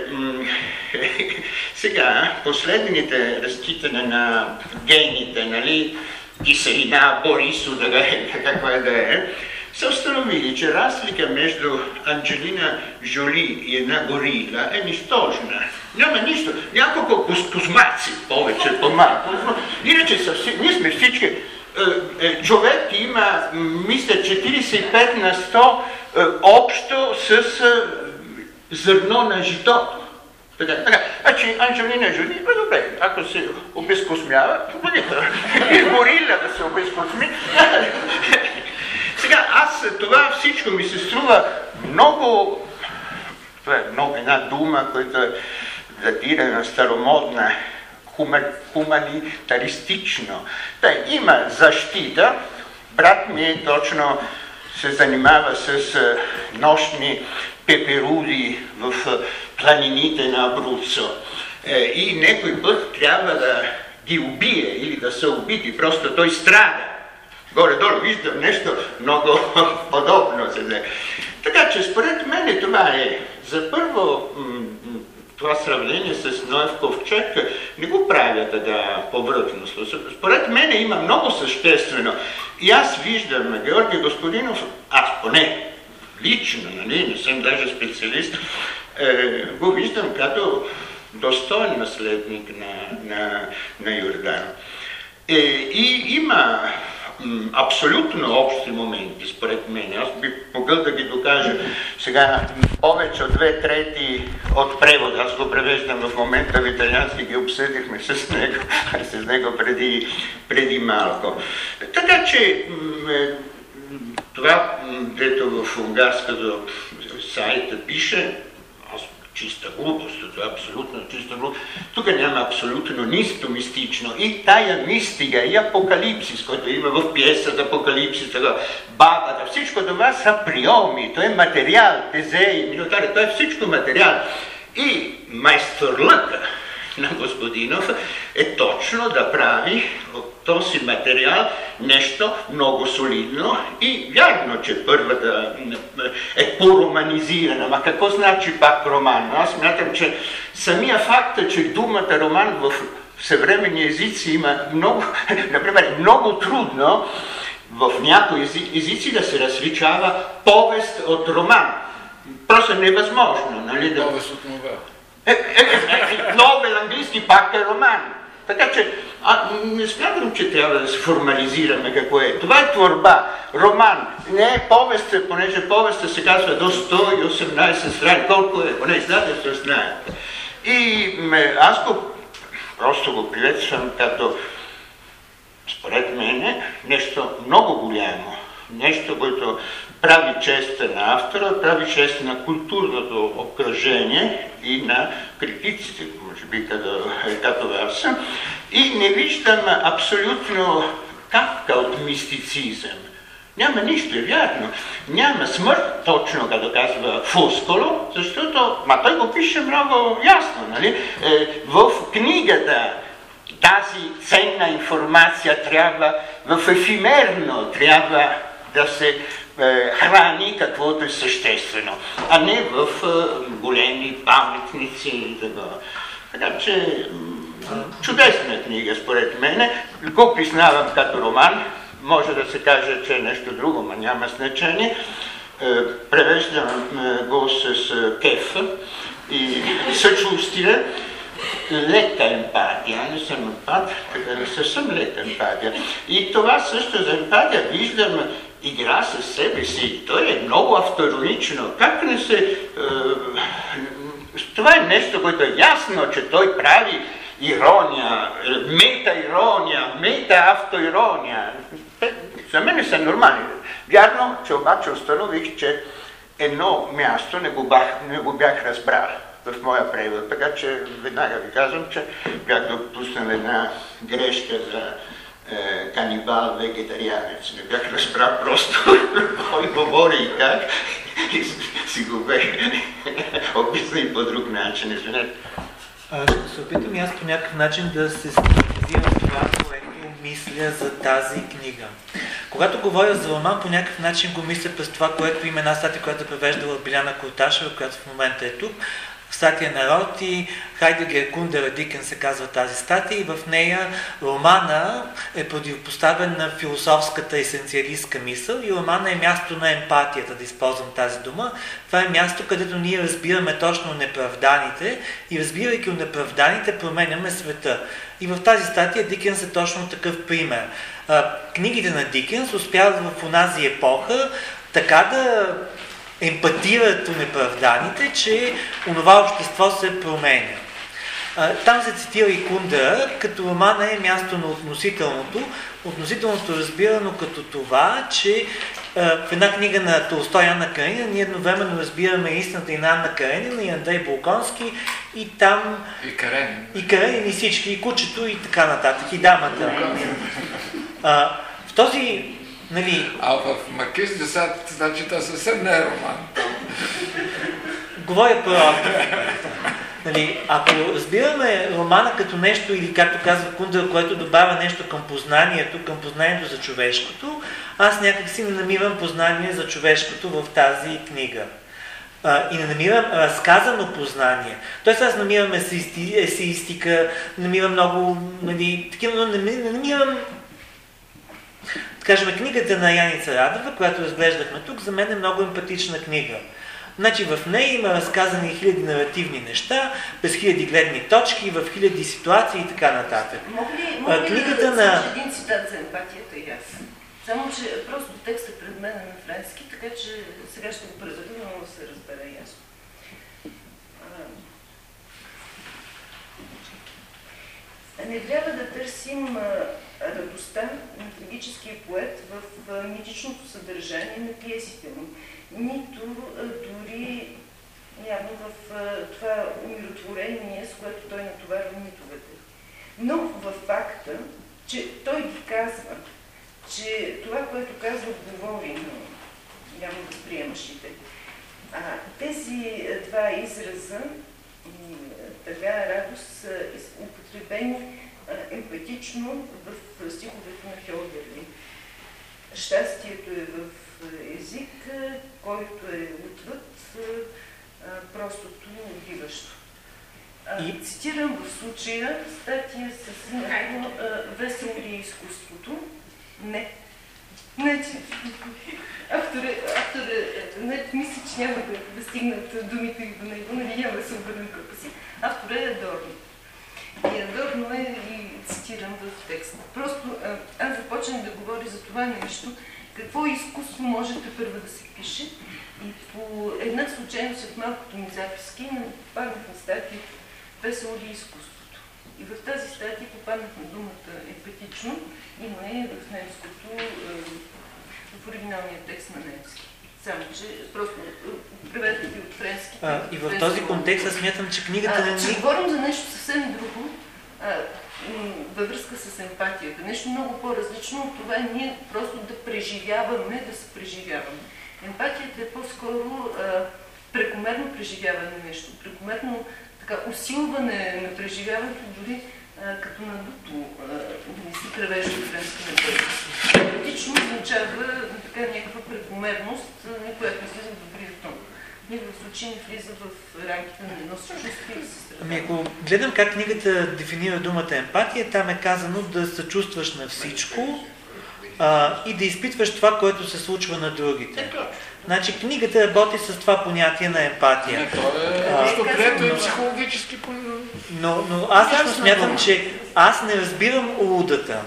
сега, последните разчитане на гените, нали, киселина, Борисо, да е, каква е да е, са установили, че разлика между Анджелина Жоли и една горила е нищожна. Няма нищо. Няколко кузмаци, повече, по-малко. Иначе съвсем, ние сме всички... Човек има, мисля, четирийсет и пет на сто общо с зърно на житото. Така, така. Значи Анджелина Жоли, бе добре, ако се обезкосмява, и горила да се обезкосми. Сега, аз това всичко ми се струва много, това е много една дума, която е датирана, старомодна, хуманитаристично. Да, има защита. Брат ми точно се занимава с нощни пеперуди в планините на Абруцо. И някой път трябва да ги убие или да са убити, просто той страда. Горе-долу виждам нещо много подобно. Така че според мен това е. За първо, това сравнение с Ноев ковчег не го правя така повърхностно. Според мен има много съществено. И аз виждам Георги Господинов, аз поне лично, нали, не съм даже специалист, е, го виждам като достоен наследник на, на, на Йордан. Е, и има м, абсолютно общи моменти, според мен. Аз би могъл да ги докажа. Сега повече от две трети от превода, аз го превеждам в момента в италиански, ги обсъдихме с него, с него преди, преди малко. Така че м, това, дето в унгарското сайта пише, аз чиста глупост, това е абсолютно чиста глупост. Тук няма абсолютно нищо мистично. И тая мистика, и апокалипсис, който има в пиесата Апокалипсис, бабата, всичко това са приоми, то е материал, тезеи, минотари, то е всичко материал. И майсторлъка на Господинов е точно да прави от този материал нещо много солидно и вярно, че първата е по-романизирана. Ма какво значи пак роман? Аз смятам, че самия факт е, че думата роман в съвременни езици има много, например, много трудно в някои езици да се различава повест от роман. Просто невъзможно, нали? Да... Повест от новел. Е, е, е, новел английски пак е роман. Така че, а, не смятам, че трябва да се формализираме какво е. Това е творба, роман. Не е повест, понеже повестта се казва до сто и осемнадесет страни. Колко е? Поне издателство знаят. И ме, аз го просто го приветствам като, според мен, нещо много голямо. Нещо, което прави чест на автора, прави чест на културното обкръжение и на критиците, може би като, като аз съм. И не виждам абсолютно капка от мистицизъм. Няма нищо, е вярно. Няма смърт, точно като казва Фусколо, защото, ма той го пише много ясно, нали? Е, в книгата тази ценна информация трябва в ефимерно, трябва да се е, храни каквото е съществено, а не в е, големи паметници. Така че чудесна книга, според мен. Го признавам като роман, може да се каже, че е нещо друго, но няма значение. Е, превеждам е, го с е, кеф и съчувствие. Лека емпатия, не съм емпат, така не съвсем лека емпатия. И това също за емпатия виждам игра със себе си. Той е много авторонично. Как не се... Е, това е нещо, което е ясно, че той прави ирония, мета-ирония, мета-автоирония. За мен са нормални. Вярно, че обаче установих, че едно място не го бях, не го бях разбрал в моя превод. Така че веднага ви казвам, че бях допуснал една грешка за е, канибал, вегетарианец. Не бях разбрал просто кой говори и как. И си го бях описал по друг начин. Извинете. Ще се опитам и аз по някакъв начин да се стилизирам това, което мисля за тази книга. Когато говоря за роман, по някакъв начин го мисля през това, което има една статия, която е превеждала Биляна Курташева, която в момента е тук. Статия Народ и Хайдегер, Кундера, Дикен се казва тази статия и в нея романа е противопоставен на философската есенциалистка мисъл и романа е място на емпатията, да използвам тази дума. Това е място, където ние разбираме точно неправданите и разбирайки от неправданите променяме света. И в тази статия Дикенс е точно такъв пример. Книгите на Дикенс успяват в онази епоха така да емпатират неправданите, че онова общество се променя. Там се цитира и Кундера, като романа е място на относителното. Относителното разбирано като това, че в една книга на Толстой и Анна Каренина ние едновременно разбираме истината и на Анна Каренина, и Андрей Болконски, и там... И Каренин. И Каренин, и всички, и кучето, и така нататък, и дамата. А, в този... Нали... А в Маркиз де Сад, значи това съвсем не е роман. Говоря про Нали, ако разбираме романа като нещо, или както казва Кундър, което добавя нещо към познанието, към познанието за човешкото, аз някак си не намирам познание за човешкото в тази книга. А, и не намирам разказано познание. Тоест аз намирам есеисти, есеистика, намирам много, нали, такива, но не, не намирам, кажем, книгата на Яница Радева, която разглеждахме тук, за мен е много емпатична книга. Значи в нея има разказани хиляди наративни неща, през хиляди гледни точки, в хиляди ситуации и така нататък. Мога ли, мога ли книгата да на... сложа един цитат за емпатията и аз? Само, че просто текстът пред мен е на френски, така че сега ще го преведа, но да се разбере ясно. Не трябва да търсим радостта на трагическия поет в митичното съдържание на пиесите му, нито дори явно в това умиротворение, с което той натоварва митовете. Но във факта, че той ги казва, че това, което казва, говори, но няма възприемащите. А тези два израза, тъга, радост, са употребени емпатично в стиховете на Хьолдерли. Щастието е в език, който е отвъд простото убиващо. И... Цитирам в случая статия с името "Весело ли е изкуството?" Не. Значи, автора, автора, не, мисля, че няма да, да стигнат думите и до него, нали няма да се обърнем към си. Автора е Адорно. И Адорно е, и цитирам в текста. Просто аз започнах да говоря за това нещо, какво изкуство можете първо да се пише. И по една случайност от малкото ми записки попаднах на статия "Весело ли е изкуството?" И в тази статия попаднах на думата емпатично, има е в немското, в оригиналния текст на немски. Само, че просто преведете от френски. А, и в този контекст аз смятам, че книгата не... Че говорим за нещо съвсем друго, а, във връзка с емпатията. Нещо много по-различно от това ние просто да преживяваме, да се преживяваме. Емпатията е по-скоро прекомерно преживяване на нещо, прекомерно така, усилване на преживяването, дори а, като надуто не си превежда от френски на първи. Емпатично означава така някаква прекомерност, която излиза в добрия тон. Никакъв случай не влиза в рамките на едно съчувствие и се страда. Ами ако гледам как книгата дефинира думата емпатия, там е казано да съчувстваш на всичко а, и да изпитваш това, което се случва на другите. Значи книгата работи с това понятие на емпатия. Не, то е нещо прието и психологически. Но, но аз лично смятам, че аз не разбирам лудата.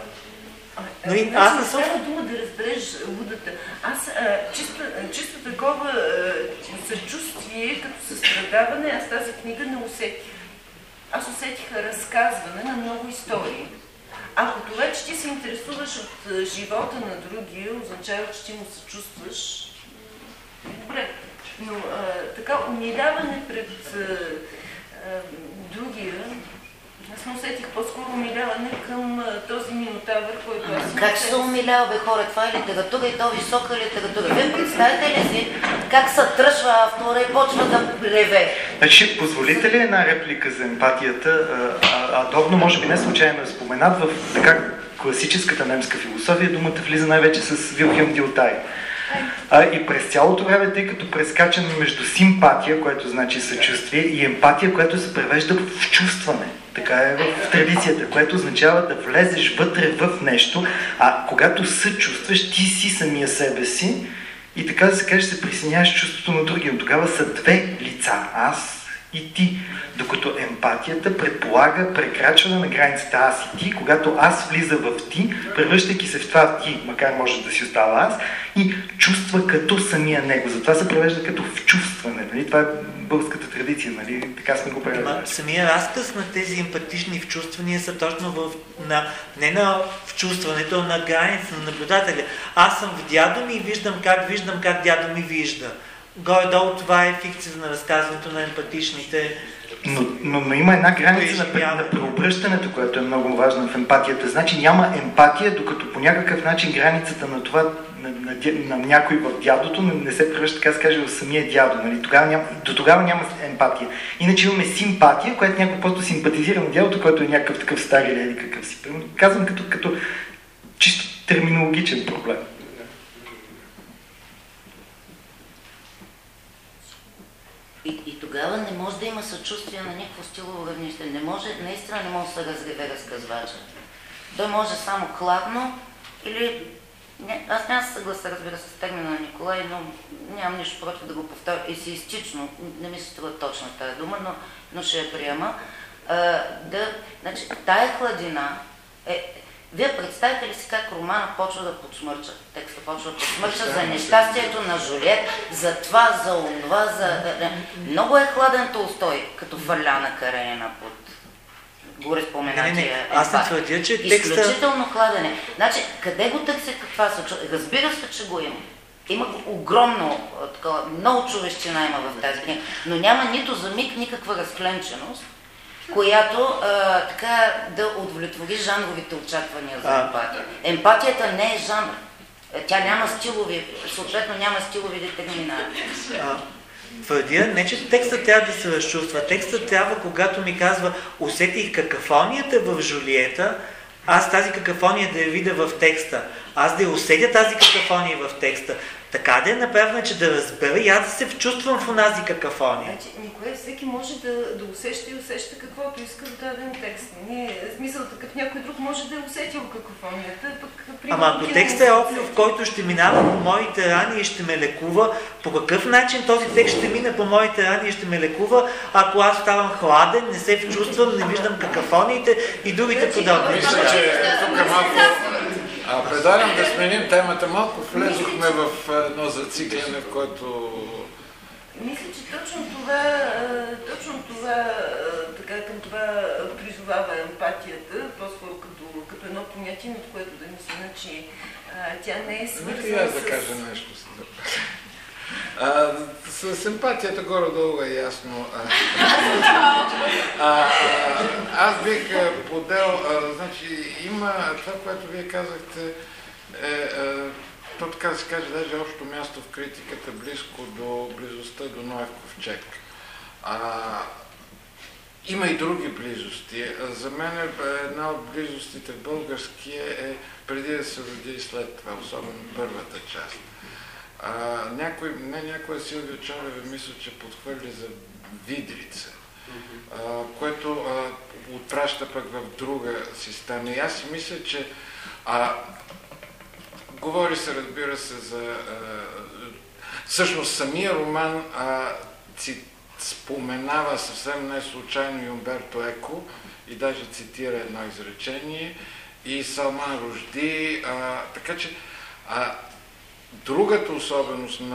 Нали, аз не става дума да разбереш лудата. Аз а, чисто, чисто такова а, съчувствие, като състрадаване, аз тази книга не усетих. Аз усетих разказване на много истории. Ако това, че ти се интересуваш от живота на другия, означава, че ти му съчувстваш, добре. Но а, така умиляване пред а, а, другия, аз не усетих по-скоро умиляване към а, този минотавър, който аз си... Как се умилява, бе, хора? Това е ли тъгатуга и то висока ли тъгатуга? Вие представете ли си как се тръшва автора и почва да реве? Значи, позволите ли една реплика за емпатията? Адорно може би не случайно е споменат в така класическата немска философия, думата влиза най-вече с Вилхелм Дилтай. А, и през цялото време, тъй като прескачаме между симпатия, което значи съчувствие, и емпатия, което се превежда в чувстване. Така е в традицията, което означава да влезеш вътре в нещо, а когато съчувстваш, ти си самия себе си и така да се каже, се присъединяваш чувството на другия. Тогава са две лица, аз и ти. Докато емпатията предполага прекрачване на границата аз и ти, когато аз влиза в ти, превръщайки се в това ти, макар може да си остава аз, и чувства като самия него. Затова се превежда като вчувстване. Нали? Това е българската традиция, нали? Така сме го превеждали. Самия разказ на тези емпатични вчувствания са точно в, на, не на вчувстването, а на граница на наблюдателя. Аз съм в дядо ми и виждам как виждам как дядо ми вижда. Горе-долу това е фикцията на разказването на емпатичните Но, но, но има една граница на, на преобръщането, което е много важно в емпатията. Значи няма емпатия, докато по някакъв начин границата на това, на, на, на, на някой в дядото не, не се превръща, така се каже, в самия дядо. Нали? Тогава няма, до тогава няма емпатия. Иначе имаме симпатия, която някой просто симпатизира на дядото, който е някакъв такъв стар или какъв си. Казвам като, като чисто терминологичен проблем. И, и тогава не може да има съчувствие на някакво стилово равнище. Не може, наистина не може да се разреве разказвача. Той може само хладно или... Не, аз няма се съгласа, разбира се, с термина на Николай, но нямам нищо против да го повторя. Есеистично, не ми се струва точно тази дума, но, но ще я приема. А, да, значи, тая хладина е... Вие представите ли си как романа почва да подсмърча? Текста почва да подсмърча за нещастието на Жулиет, за това, за онова, за... Много е хладен Толстой, като Фаляна Каренина под горе споменатия. Аз не твърдя, че текста... Изключително хладен е. Значи, къде го търси каква съчу... Разбира се, че го има. Има огромно, такова, много човещина има в тази книга, но няма нито за миг никаква разкленченост, която а, така да удовлетвори жанровите очаквания за емпатия. Емпатията не е жанр. Тя няма стилови, съответно няма стилови детерминации. Твърдя, не че текстът трябва да се разчувства. Текстът трябва, когато ми казва, усетих какафонията в Жулиета, аз тази какафония да я видя в текста. Аз да я усетя тази какафония в текста. Така да е направено, че да разбера и аз да се вчувствам в онази какафония. Значи, Николай, всеки може да, да усеща и усеща каквото иска в даден текст. Не, смисъл такъв някой друг може да е усетил какафонията. Пък, Ама ако текстът е опит, в който ще минава по моите рани и ще ме лекува, по какъв начин този текст ще мине по моите рани и ще ме лекува, ако аз ставам хладен, не се вчувствам, не виждам какафониите и другите подобни. Мисля, че тук малко... А, предлагам да сменим темата. Малко влезохме в едно зацикляне, в което... Мисля, че точно това, точно това, така, към това призовава емпатията, по-скоро като, като едно понятие, от което да мисля, че тя не е свързана с... Нека аз да кажа нещо. А, с емпатията горе-долу е ясно. А, а, аз бих подел, а, значи има това, което вие казахте, е, е, то така да се каже, даже общо място в критиката, близко до близостта до Ноев ковчег. А, има и други близости. За мен една от близостите в българския е преди да се роди и след това, особено първата част. А, някой, не някоя Силвия Чолева мисля, че подхвърли за Видрица, а, което а, отпраща пък в друга система. И аз си мисля, че а, говори се, разбира се, за... А, всъщност самия роман а, ци, споменава съвсем не случайно и Умберто Еко и даже цитира едно изречение и Салман Ружди, а, така че а, другата особеност на,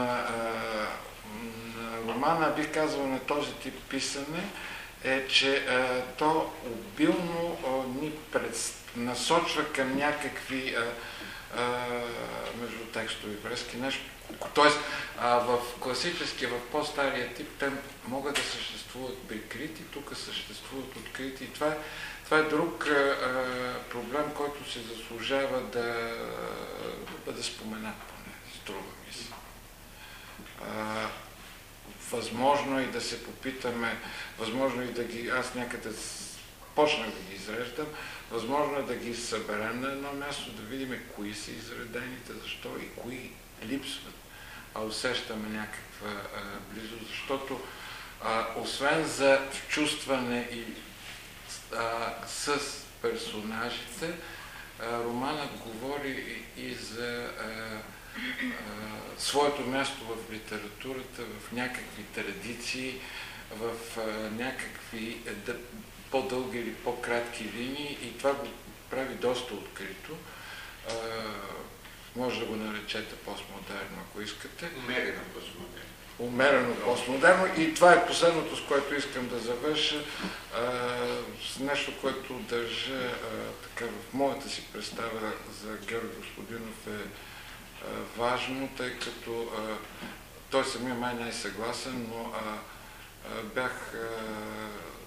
на романа, бих казал, на този тип писане е, че а, то обилно а, ни пред, насочва към някакви а, а, междутекстови връзки. Нещо. Тоест, а, в класическия, в по-стария тип, те могат да съществуват прикрити, тук съществуват открити. И това, това е друг а, проблем, който се заслужава да, да бъде споменат. Струва ми се. А, възможно и да се попитаме, възможно и да ги, аз някъде почнах да ги изреждам, възможно е да ги съберем на едно място, да видим кои са изредените, защо и кои липсват, а усещаме някаква а, близост, защото а, освен за чувстване и а, с персонажите, а, романът говори и, и за а, Uh, своето място в литературата, в някакви традиции, в uh, някакви uh, по-дълги или по-кратки линии и това го прави доста открито. Uh, може да го наречете постмодерно, ако искате. Умерено постмодерно. Умерено постмодерно и това е последното, с което искам да завърша, uh, с нещо, което държа uh, така в моята си представа за Георги Господинов е важно, тъй като а, той самия май не е съгласен, но а, а, бях а,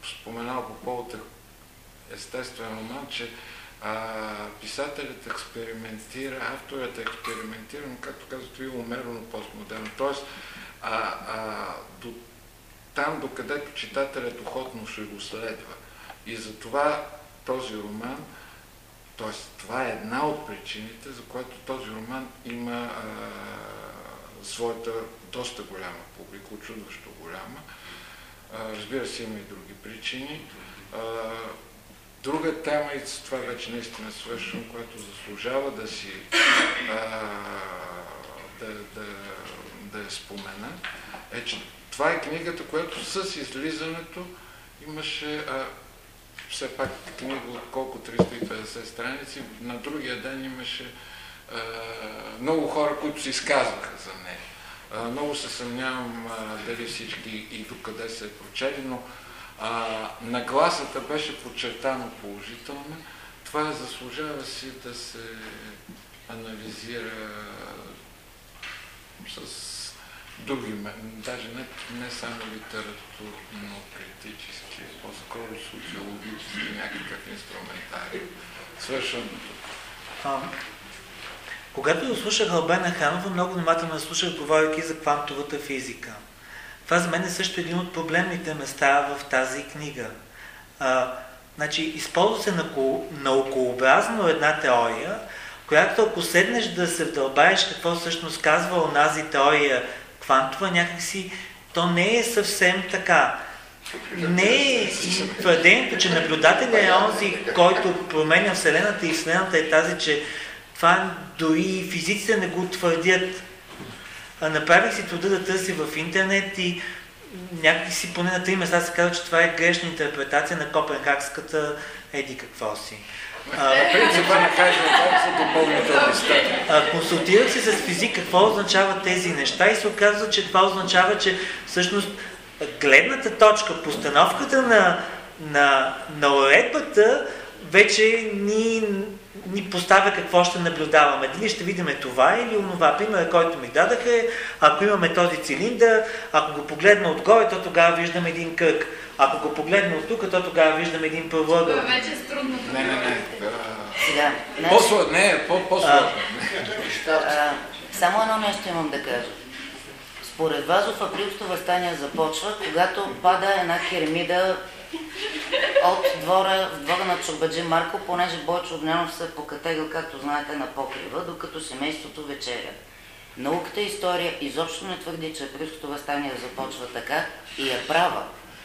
споменал по повод естествен роман, че а, писателят експериментира, авторът експериментира, но както казват ви, умерено постмодерно. Тоест, а, а, до, там, докъдето читателят охотно ще го следва. И затова този роман, т.е. това е една от причините, за която този роман има а, своята доста голяма публика, очудващо голяма. А, разбира се, има и други причини. А, друга тема, и с това вече наистина свършвам, която заслужава да си а, да, да, да я спомена, е, че това е книгата, която с излизането имаше а, все пак книга от колко триста и петдесет страници, на другия ден имаше а, много хора, които се изказваха за нея. А, много се съмнявам а, дали всички и докъде се е прочели, но а, нагласата беше подчертано положителна. Това заслужава си да се анализира с други, даже не, не само литературно, критически, по-скоро социологически, някакъв инструментарий. Свършвам тук. Когато слушах Албена Ханова, много внимателно слушах, говорейки за квантовата физика. Това за мен е също един от проблемните места в тази книга. А, значи, използва се наукообразно една теория, която ако седнеш да се вдълбаеш какво всъщност казва онази теория квантова, някакси то не е съвсем така. Не е твърдението, че наблюдателят е онзи, който променя Вселената и Вселената е тази, че това дори физиците не го твърдят. Направих си труда да търси в интернет и някакси поне на три места се казва, че това е грешна интерпретация на Копенхагската еди какво си. Принципа на Хайзенберг са допълнителни стъпки. Консултирах се с физик какво означават тези неща и се оказва, че това означава, че всъщност гледната точка, постановката на, на, на уредбата вече ни, ни поставя какво ще наблюдаваме. Дали ще видим това или онова. Примерът, който ми дадах е, ако имаме този цилиндър, ако го погледна отгоре, то тогава виждаме един кръг. Ако го погледна от тук, то тогава виждаме един правоъгъл. Това вече е с трудно. Не, не, не. Сега, По-сложно, не, по-сложно. Само едно нещо имам да кажа. Според Вазов априлското въстание започва, когато пада една керамида от двора, в двора на Чорбаджи Марко, понеже Бойчо Огнянов се покатегал, както знаете, на покрива, докато семейството вечеря. Науката и история изобщо не твърди, че априлското въстание започва така и е права.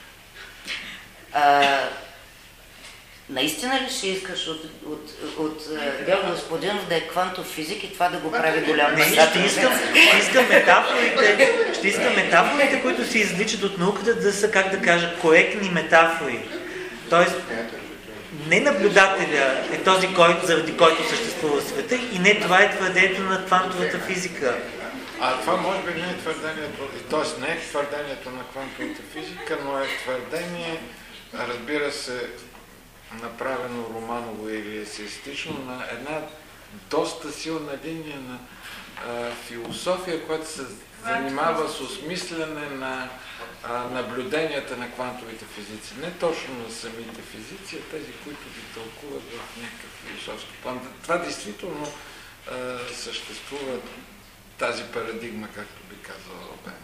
А, наистина ли ще искаш от, от, от Георги Господинов да е квантов физик и това да го прави голям писател? Ще искам, ще искам метафорите, ще искам метафорите, които се изличат от науката, да са, как да кажа, коректни метафори. Тоест, не наблюдателя е този, който, заради който съществува света и не това е твърдението на квантовата физика. А това може би не е твърдението, т.е. не е твърдението на квантовата физика, но е твърдение, разбира се, направено романово или есеистично, на една доста силна линия на а, философия, която се занимава с осмислене на а, наблюденията на квантовите физици. Не точно на самите физици, а тези, които ги тълкуват в някакъв философски план. Това действително а, съществува тази парадигма, както би казала Албена.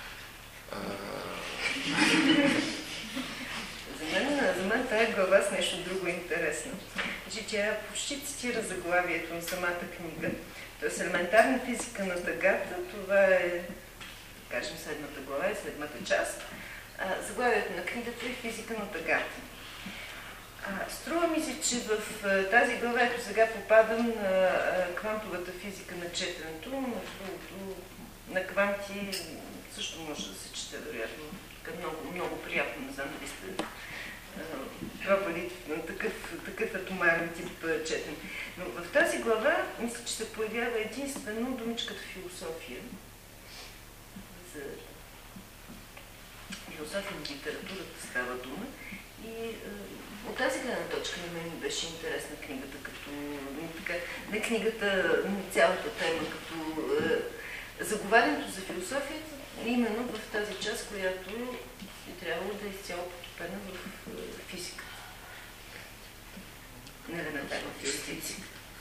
За мен, за мен тая глава с нещо друго интересно. Значи, тя почти цитира заглавието на самата книга. Тоест елементарна физика на тъгата, това е, кажем, седмата глава и седмата част. А, заглавието на книгата е физика на тъгата. А, струва ми се, че в а, тази глава, ето сега попадам на а, квантовата физика на четенето, на кванти също може да се чете, вероятно, много, много приятно, не знам дали сте пробвали на такъв, такъв атомарен тип четен. Но в тази глава мисля, че се появява единствено думичката философия. За философия на литературата става дума. И от тази гледна точка на мен беше интересна книгата, като така, не книгата, цялата тема, като е, заговарянето за философията, именно в тази част, която е трябвало да е изцяло второстепенна в физика. Елементарна частици.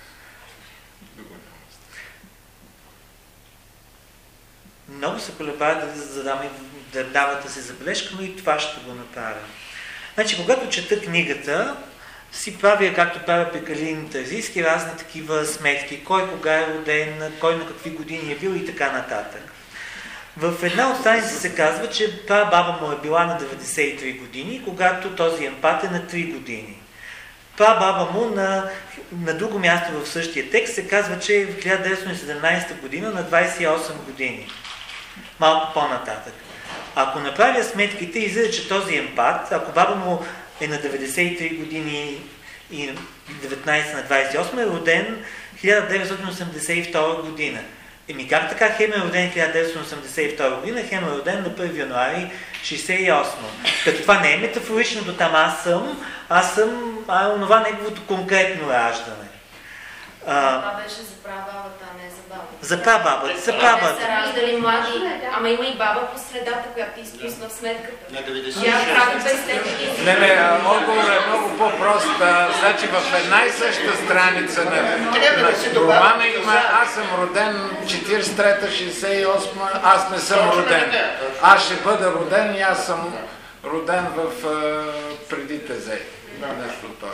Много се колебая да задам да давате си забележка, но и това ще го направя. Значи, когато чета книгата, си правя, както правя при Калин Терзийски, разни такива сметки. Кой кога е роден, кой на какви години е бил и така нататък. В една от страници се казва, че прабаба му е била на деветдесет и три години, когато този емпат е на три години. Прабаба му на, на друго място в същия текст се казва, че е в хиляда деветстотин и седемнадесета година на двадесет и осем години. Малко по-нататък. Ако направя сметките, излиза, че този емпат, ако баба му е на деветдесет и три години и деветнадесет на двадесет и осем, е роден хиляда деветстотин осемдесет и втора година. Еми как така хем е роден хиляда деветстотин осемдесет и втора година, хем е роден на първи януари шейсет и осма. Като това не е метафоричното там аз съм, аз съм а, онова неговото конкретно раждане. А, това беше за прабабата, а не за бабата. За прабабата, за прабата. Те са раждали млади, ама има и баба по средата, която изписва в сметката. На деветдесет. Тя прави перспективи. Не, не, отговор е много по-прост. Значи в една и съща страница на, на романа има аз съм роден четиридесет и трета шейсет и осма, аз не съм роден. Аз ще бъда роден и аз съм роден в преди Тезе. Нещо това.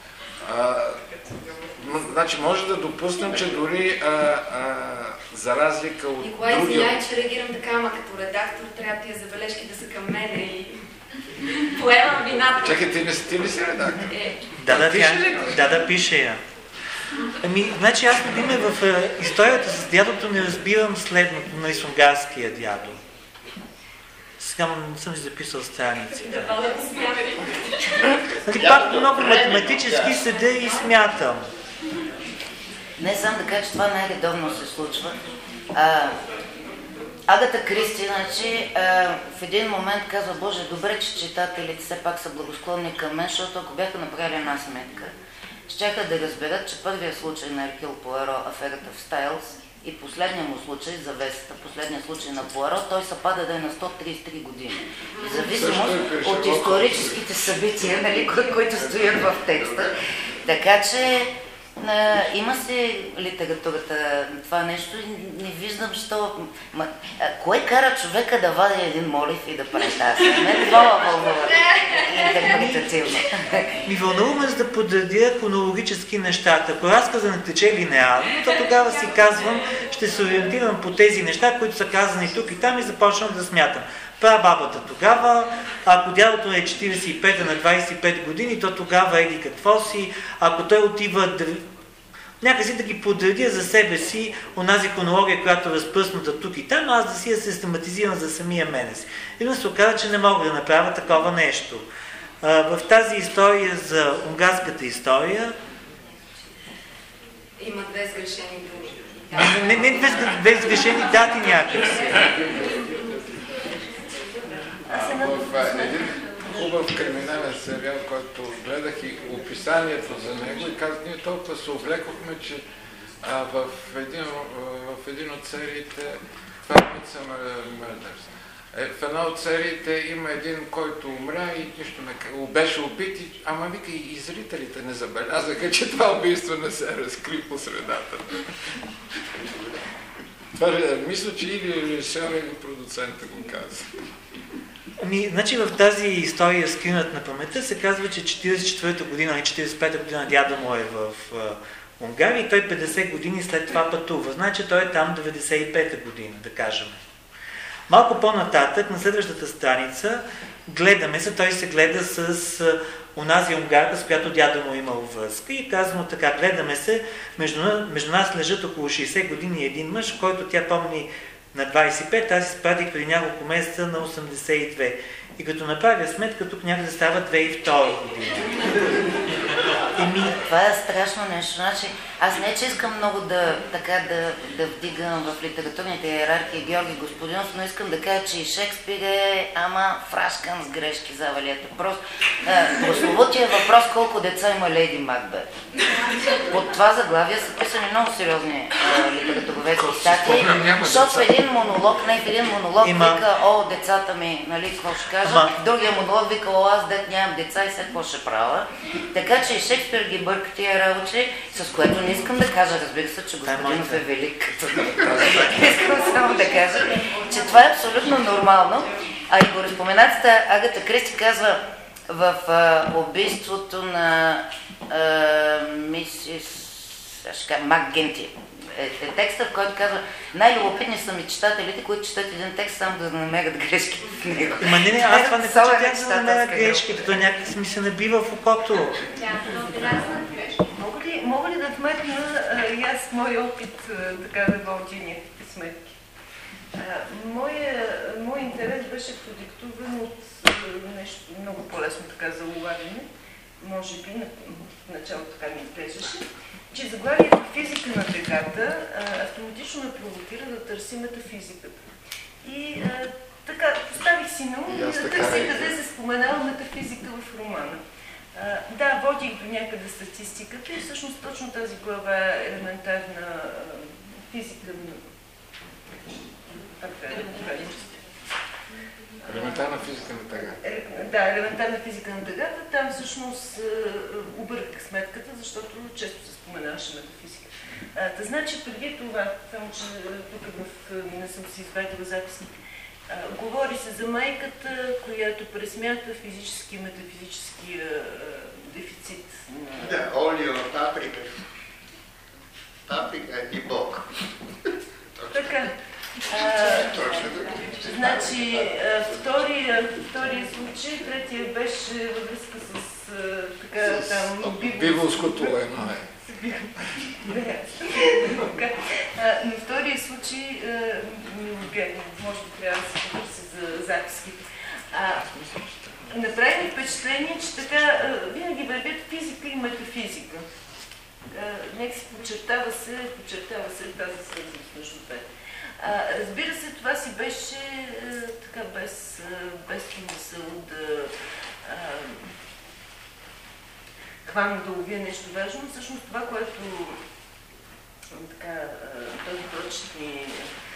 Значи може да допуснем, че дори а, а, за разлика от Николай, други... извиняй, че реагирам така, ама като редактор трябва тия забележки да са към мене и поемам вината. Чакай, ти не си, ти ли си редактор? Е. Да, да, тя, да, да, пише я. Ами, значи аз, например, в е, историята с дядото не разбирам следното на исунгарския дядо. Сега не съм си записал страниците. Да, да, смятам. Нали, пак много математически седя и смятам. Не само да кажа, че това най-редовно се случва. А, Агата Кристи, значи, а, в един момент казва, Боже, добре, че читателите все пак са благосклонни към мен, защото ако бяха направили една сметка, щяха да разберат, че първият случай на Еркюл Пуаро, аферата в Стайлс, и последният му случай, завесата, последният случай на Пуаро, той съпада да е на сто тридесет и три години. В зависимост от историческите събития, нали, които стоят в текста. Така че а, има си литературата това нещо и не виждам, що... Ма, а, кое кара човека да вади един молив и да прави тази? Не това вълнува интерпретативно. Ми вълнуваме за да подредя хронологически нещата. Ако разказа не тече линеарно, то тогава си казвам, ще се ориентирам по тези неща, които са казани тук и там и започвам да смятам. Прабабата тогава, ако дядото е четиридесет и пета на двадесет и пет години, то тогава еди какво си, ако той отива някакси да ги подредя за себе си онази хронология, която е разпръсната тук и там, аз да си я систематизирам за самия мене си. И да се оказа, че не мога да направя такова нещо. В тази история за унгарската история Има две сгрешени думи. не, не, не две, две сгрешени дати някакси. В един хубав криминален сериал, който гледах и описанието за него и казах, ние толкова се увлекохме, че а, в, един, в един от сериите, това е Midsommar Murders, е, в една от сериите има един, който умря и нищо не беше убит, и, ама вика и зрителите не забелязаха, че това убийство не се разкри по средата. Това, мисля, че или режисьор, или продуцента го каза. Ами, значи в тази история Скринът на паметта се казва, че четиридесет и четвърта година и четиридесет и пета година дядо му е в uh, Унгария и той петдесет години след това пътува. Значи той е там деветдесет и пета година, да кажем. Малко по-нататък, на следващата страница, гледаме се, той се гледа с uh, онази унгарка, с която дядо му имал връзка и казваме така, гледаме се, между, между нас лежат около шейсет години и един мъж, който тя помни на двадесет и пет, аз се спратих преди няколко месеца на осемдесет и две. И като направя сметка, тук някъде става две хиляди и втора година. Еми... Това е страшно нещо. Значи, аз не че искам много да, така, да, да вдигам в литературните иерархии Георги Господинов, но искам да кажа, че и Шекспир е ама фрашкан с грешки за валието. Просто прословутия въпрос колко деца има Лейди Макбет. От това заглавие са писани много сериозни литературоведски статии, защото в един монолог, не в един монолог Има... вика, о, децата ми, нали, какво ще кажа, Ама... в другия монолог вика, о, аз дет нямам деца и след какво ще правя. Така че и Шекспир ги бърка тия работи, с което не искам да кажа, разбира се, че Господинов е велик. Искам само да кажа, че това е абсолютно нормално. А и гореспоменатата Агата Кристи казва в а, убийството на а, мисис МакГенти. Е, е текста, в който казва, най-любопитни са ми читателите, които четат един текст, само да намерят грешки в него. Ма не, не, аз това не почетях да намерят грешки, като някак ми се набива в окото. Мога ли, мога ли да вметна и аз мой опит така да води някакви сметки? Моя, мой интерес беше продиктуван от нещо много по-лесно така за улавяне, може би на, в началото така ми изглеждаше, че заглавието физика на тъгата автоматично ме провокира да търси метафизиката. И а, така, поставих си на ум да търси къде се споменава метафизика в романа. А, да, водих до някъде статистиката и всъщност точно тази глава е елементарна а, физика на... Елементарна физика на тъгата. Да, елементарна физика на тъгата. Там всъщност обърках сметката, защото често се споменаваше метафизика. Та значи преди това, само че тук не съм си извадила записник, говори се за майката, която пресмята физически и метафизически дефицит. Да, олио, паприка. Паприка и бог. Така. А, значи, втория, втория случай, третия беше във връзка с така с, там... Биволското едно е. Но втория случай ми убягна, може би трябва да се потърси за записките. Направи ми впечатление, че така винаги вървят физика и метафизика. Нека си подчертава се, подчертава се тази свързаност между двете. А, разбира се, това си беше а, така без, без помисъл да а, хвана да ловя нещо важно. Всъщност това, което така, този прочит ми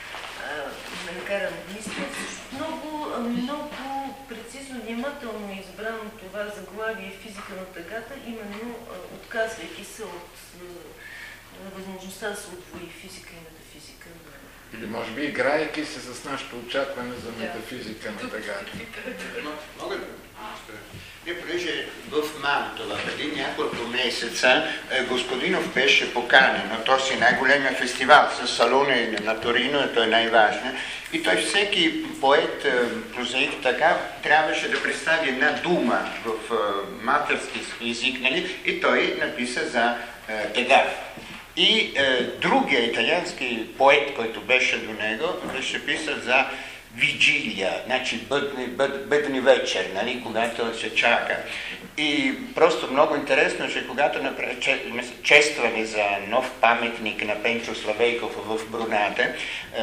ме накара да мисля, много, много прецизно, внимателно е избрано това заглавие физика на тъгата, именно отказвайки се от възможността да се отвои физика и метафизика. Или може би играйки се с нашето очакване за метафизика на тъгата. Мога ли? Не, понеже в Мантова преди няколко месеца Господинов беше поканен на този най-големия фестивал с салони на Торино, той е най-важен. И той всеки поет, прозаик така, трябваше да представи една дума в матерски език, нали? И той написа за тъга. И е, другия италиански поет, който беше до него, беше писал за вигилия, значи бъдни, бъд, бъдни вечер, нали, когато се чака. И просто много интересно, че когато направи честване за нов паметник на Пенчо Славейков в Бруната, е,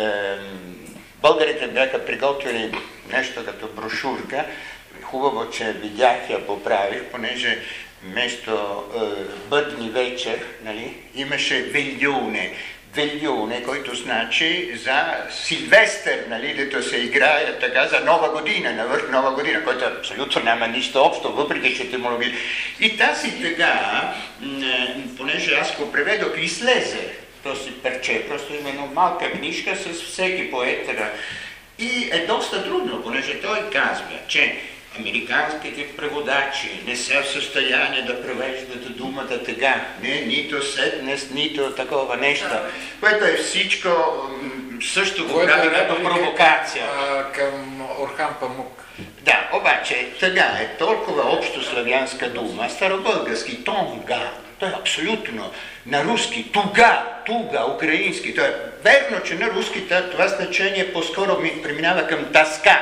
българите бяха приготвили нещо като брошурка. Хубаво, че видях я поправих, понеже вместо е, бъдни вечер, нали, имаше вельюне. Вельюне, който значи за Силвестър, нали, дето се играе така за Нова година, навърх Нова година, който абсолютно няма нищо общо, въпреки че етимология. И тази тъга, понеже аз го преведох, излезе този перче, просто именно малка книжка с всеки поет. И е доста трудно, понеже той казва, че американските преводачи не са в състояние да превеждат думата тъга. Не, нито сетнес, нито такова нещо. Което е всичко, също го прави като провокация. А, към Орхан Памук. Да, обаче тъга е толкова общо славянска дума, старобългарски тонга. Той е абсолютно на руски, туга, туга, украински. Той е верно, че на руски това значение по-скоро ми преминава към таска.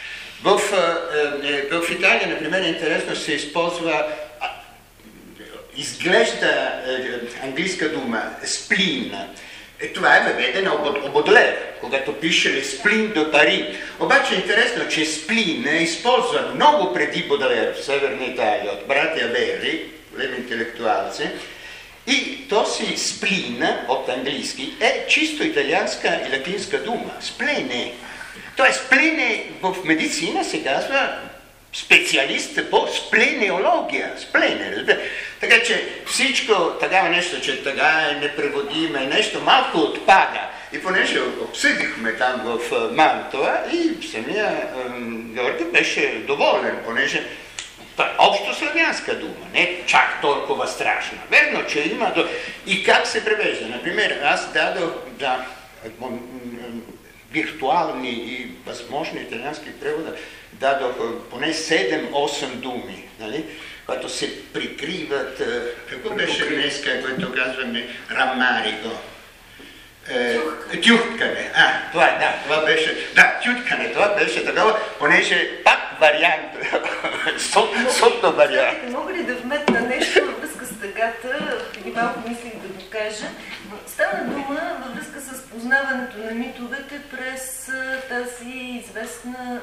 В, в Италия, например, интересно се използва изглежда английска дума сплин. Това е въведена от Бодлер, когато пише сплин до Пари. Обаче интересно, че сплин е използван много преди Бодлер в Северна Италия от братя Верри, големи интелектуалци. И този сплин от английски е чисто италианска и латинска дума. Сплене. Тоест, сплене в медицина се казва специалист по спленеология. Сплене, разбира. Така че всичко, такава нещо, че така е непреводиме, нещо малко отпада. И понеже обсъдихме там в Мантова и самия Георги беше доволен, понеже това е общо славянска дума, не чак толкова страшна. Верно, че има и как се превежда. Например, аз дадох да, виртуални и възможни италиански превода, дадох поне седем-осем думи, нали? Които се прикриват, какво беше днеска, което казваме рамариго? Тюхкане. А, това е, да, това беше, да, тюхкане, това беше такова, понеже пак вариант, сотно вариант. Мога ли да вметна нещо във връзка с тъгата, преди малко мислих да го кажа. Стана дума във връзка с познаването на митовете през тази известна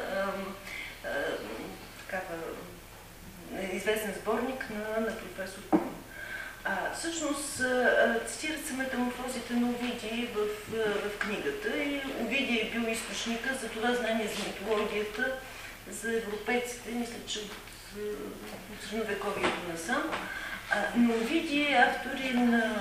такава, известен сборник на, на професор Кун. А, всъщност, цитират се метаморфозите на Овидий в, в книгата и Овидий е бил източника за това знание за митологията за европейците, мисля, че от, от средновековието насам. А, но Овидий е автор и на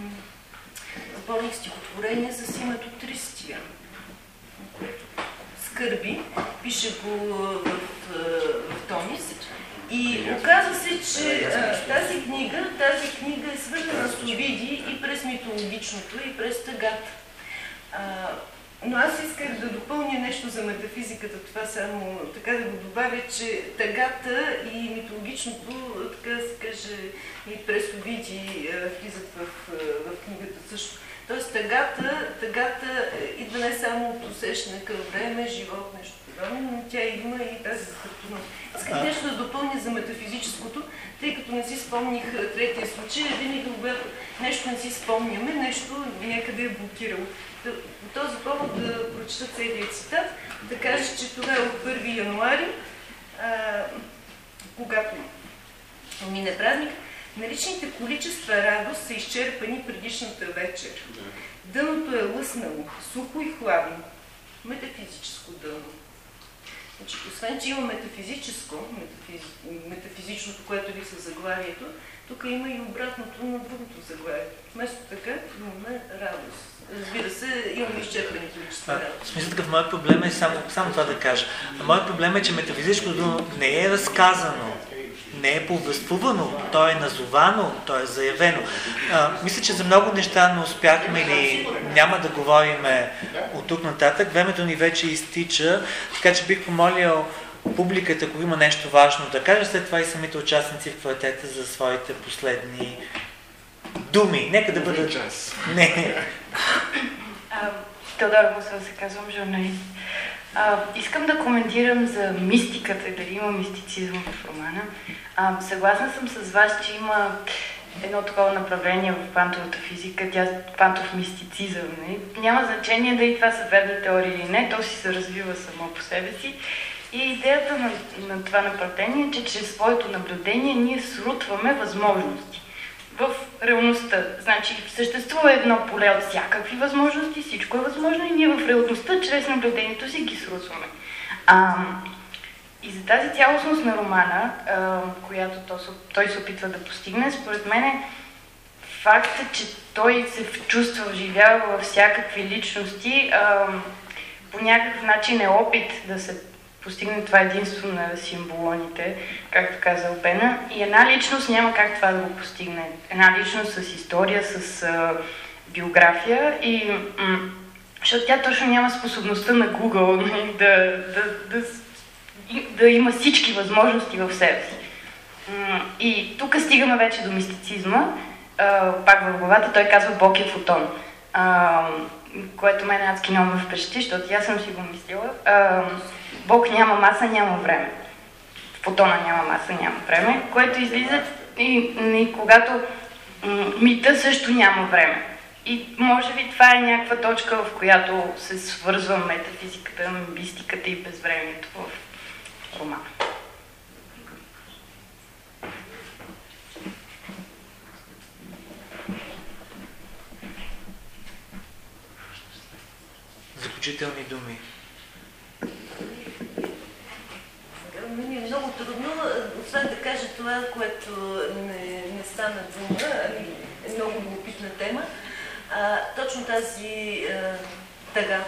сборник стихотворения с името Тристия, което скърби, пише го в, в, в Томис. И оказва се, че а, тази книга, тази книга е свързана с Овидий и през митологичното, и през тъгата. А, но аз исках да допълня нещо за метафизиката, това само така да го добавя, че тъгата и митологичното, така да се каже, и през Овидий влизат в, в книгата също. Тоест тъгата, тъгата идва не само от усещане към време, живот, нещо подобно, но тя има и тази захартуност. Исках нещо да допълня за метафизическото, тъй като не си спомних третия случай, винаги когато нещо не си спомняме, нещо някъде е блокирало. По този повод да прочета целият цитат, да кажа, че това е от първи януари, а, когато мине празник, наличните количества радост са изчерпани предишната вечер. Дъното е лъснало, сухо и хладно. Метафизическо дъно. Значи, освен, че има метафизическо, метафиз... метафизичното, което ви със заглавието, тук има и обратното на другото заглавие. Вместо така имаме радост. Разбира се, имаме изчерпани количества радост. В смисъл такъв, моят проблем е само, само това да кажа. А моят проблем е, че метафизическото не е разказано, не е повествувано, то е назовано, то е заявено. А, мисля, че за много неща не успяхме или няма да говорим от тук нататък. Времето ни вече изтича, така че бих помолил публиката, ако има нещо важно да каже, след това и самите участници в квартета за своите последни думи. Нека да бъдат... Не. Теодора Гусева се казвам, журналист. А, искам да коментирам за мистиката и дали има мистицизъм в романа. А, съгласна съм с вас, че има едно такова направление в квантовата физика, тя квантов мистицизъм. Не? Няма значение дали това са верни теории или не, то си се развива само по себе си. И идеята на, на това направление е, че чрез своето наблюдение ние срутваме възможности в реалността. Значи съществува едно поле от всякакви възможности, всичко е възможно и ние в реалността, чрез наблюдението си ги срутваме. А, и за тази цялостност на романа, а, която той, той се опитва да постигне, според мен е факта, че той се чувства, вживява във всякакви личности, а, по някакъв начин е опит да се постигне това единство на символоните, както каза Албена, и една личност няма как това да го постигне. Една личност с история, с а, биография, и м- защото тя точно няма способността на Google да, да, да, да има всички възможности в себе си. М- и тук стигаме вече до мистицизма, а, пак в главата той казва Бог е фотон. А, което мен адски много ме впечатли, защото аз съм си го мислила. А, Бог няма маса, няма време. фотона няма маса, няма време, което излиза и, и когато м- мита също няма време. И може би това е някаква точка, в която се свързва метафизиката, мистиката и безвремието в романа. Заключителни думи. Ми е много трудно, освен да кажа това, което не, не стана дума, ами е много любопитна тема. А, точно тази а, тъга.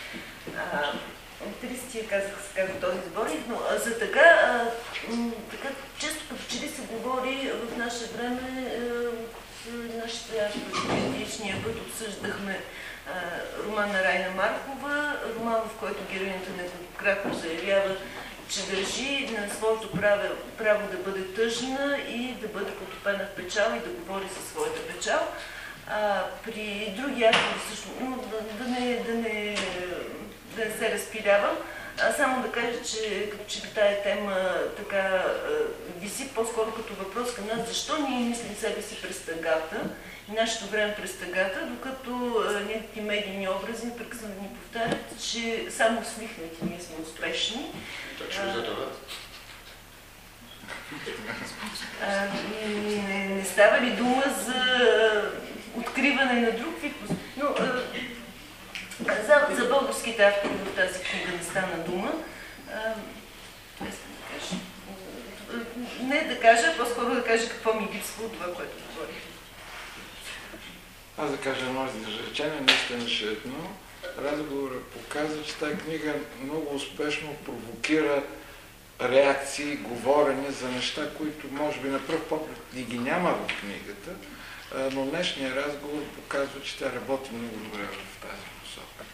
Тристия казах сега в този сборник, но а, за тъга, а, м, така често като че ли се говори в наше време, а, от нашите предишния път обсъждахме а, роман на Райна Маркова, роман, в който героинята неколкократно заявява, че държи на своето право, право да бъде тъжна и да бъде потопена в печал и да говори за своята печал. А, при други автори също, но да, да, не, да, не, да не се разпилявам, а само да кажа, че като че тая тема така а, виси по-скоро като въпрос към нас, защо ние мислим себе си през тъгата и нашето време през тъгата, докато някакви медийни образи непрекъснато ни повтарят, че само усмихнати ние сме успешни. Точно за това. А, не, не става ли дума за откриване на друг вид? Но а, за, за българските автори в тази книга не стана дума. А, да кажа, не да кажа, по-скоро да кажа какво ми липсва от това, което говорих. Аз да кажа едно изречение, наистина ще едно. Разговорът показва, че тази книга много успешно провокира реакции, говорене за неща, които може би на пръв поглед и ги няма в книгата, но днешният разговор показва, че тя работи много добре в тази посока.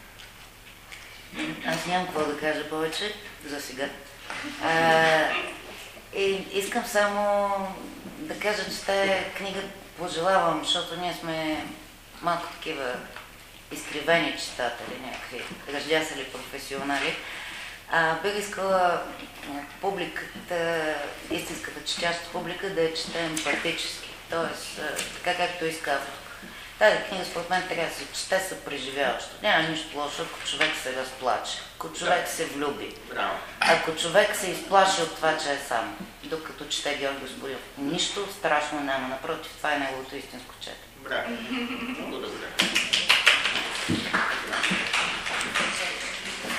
Аз нямам какво да кажа повече за сега. А, и искам само да кажа, че тази книга пожелавам, защото ние сме малко такива изкривени читатели, някакви ръждясали професионали. А, бих искала публиката, истинската четяща публика да я чете емпатически, т.е. така както иска автор. Тази книга според мен трябва да се чете съпреживяващо. Няма нищо лошо, ако човек се разплаче, ако човек да се влюби, Браво. ако човек се изплаши от това, че е сам, докато чете Георги Господинов. Нищо страшно няма, напротив, това е неговото истинско чете. Браво. Много добре.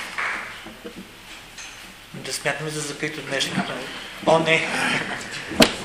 Да смятаме за закрито днешното. О, не!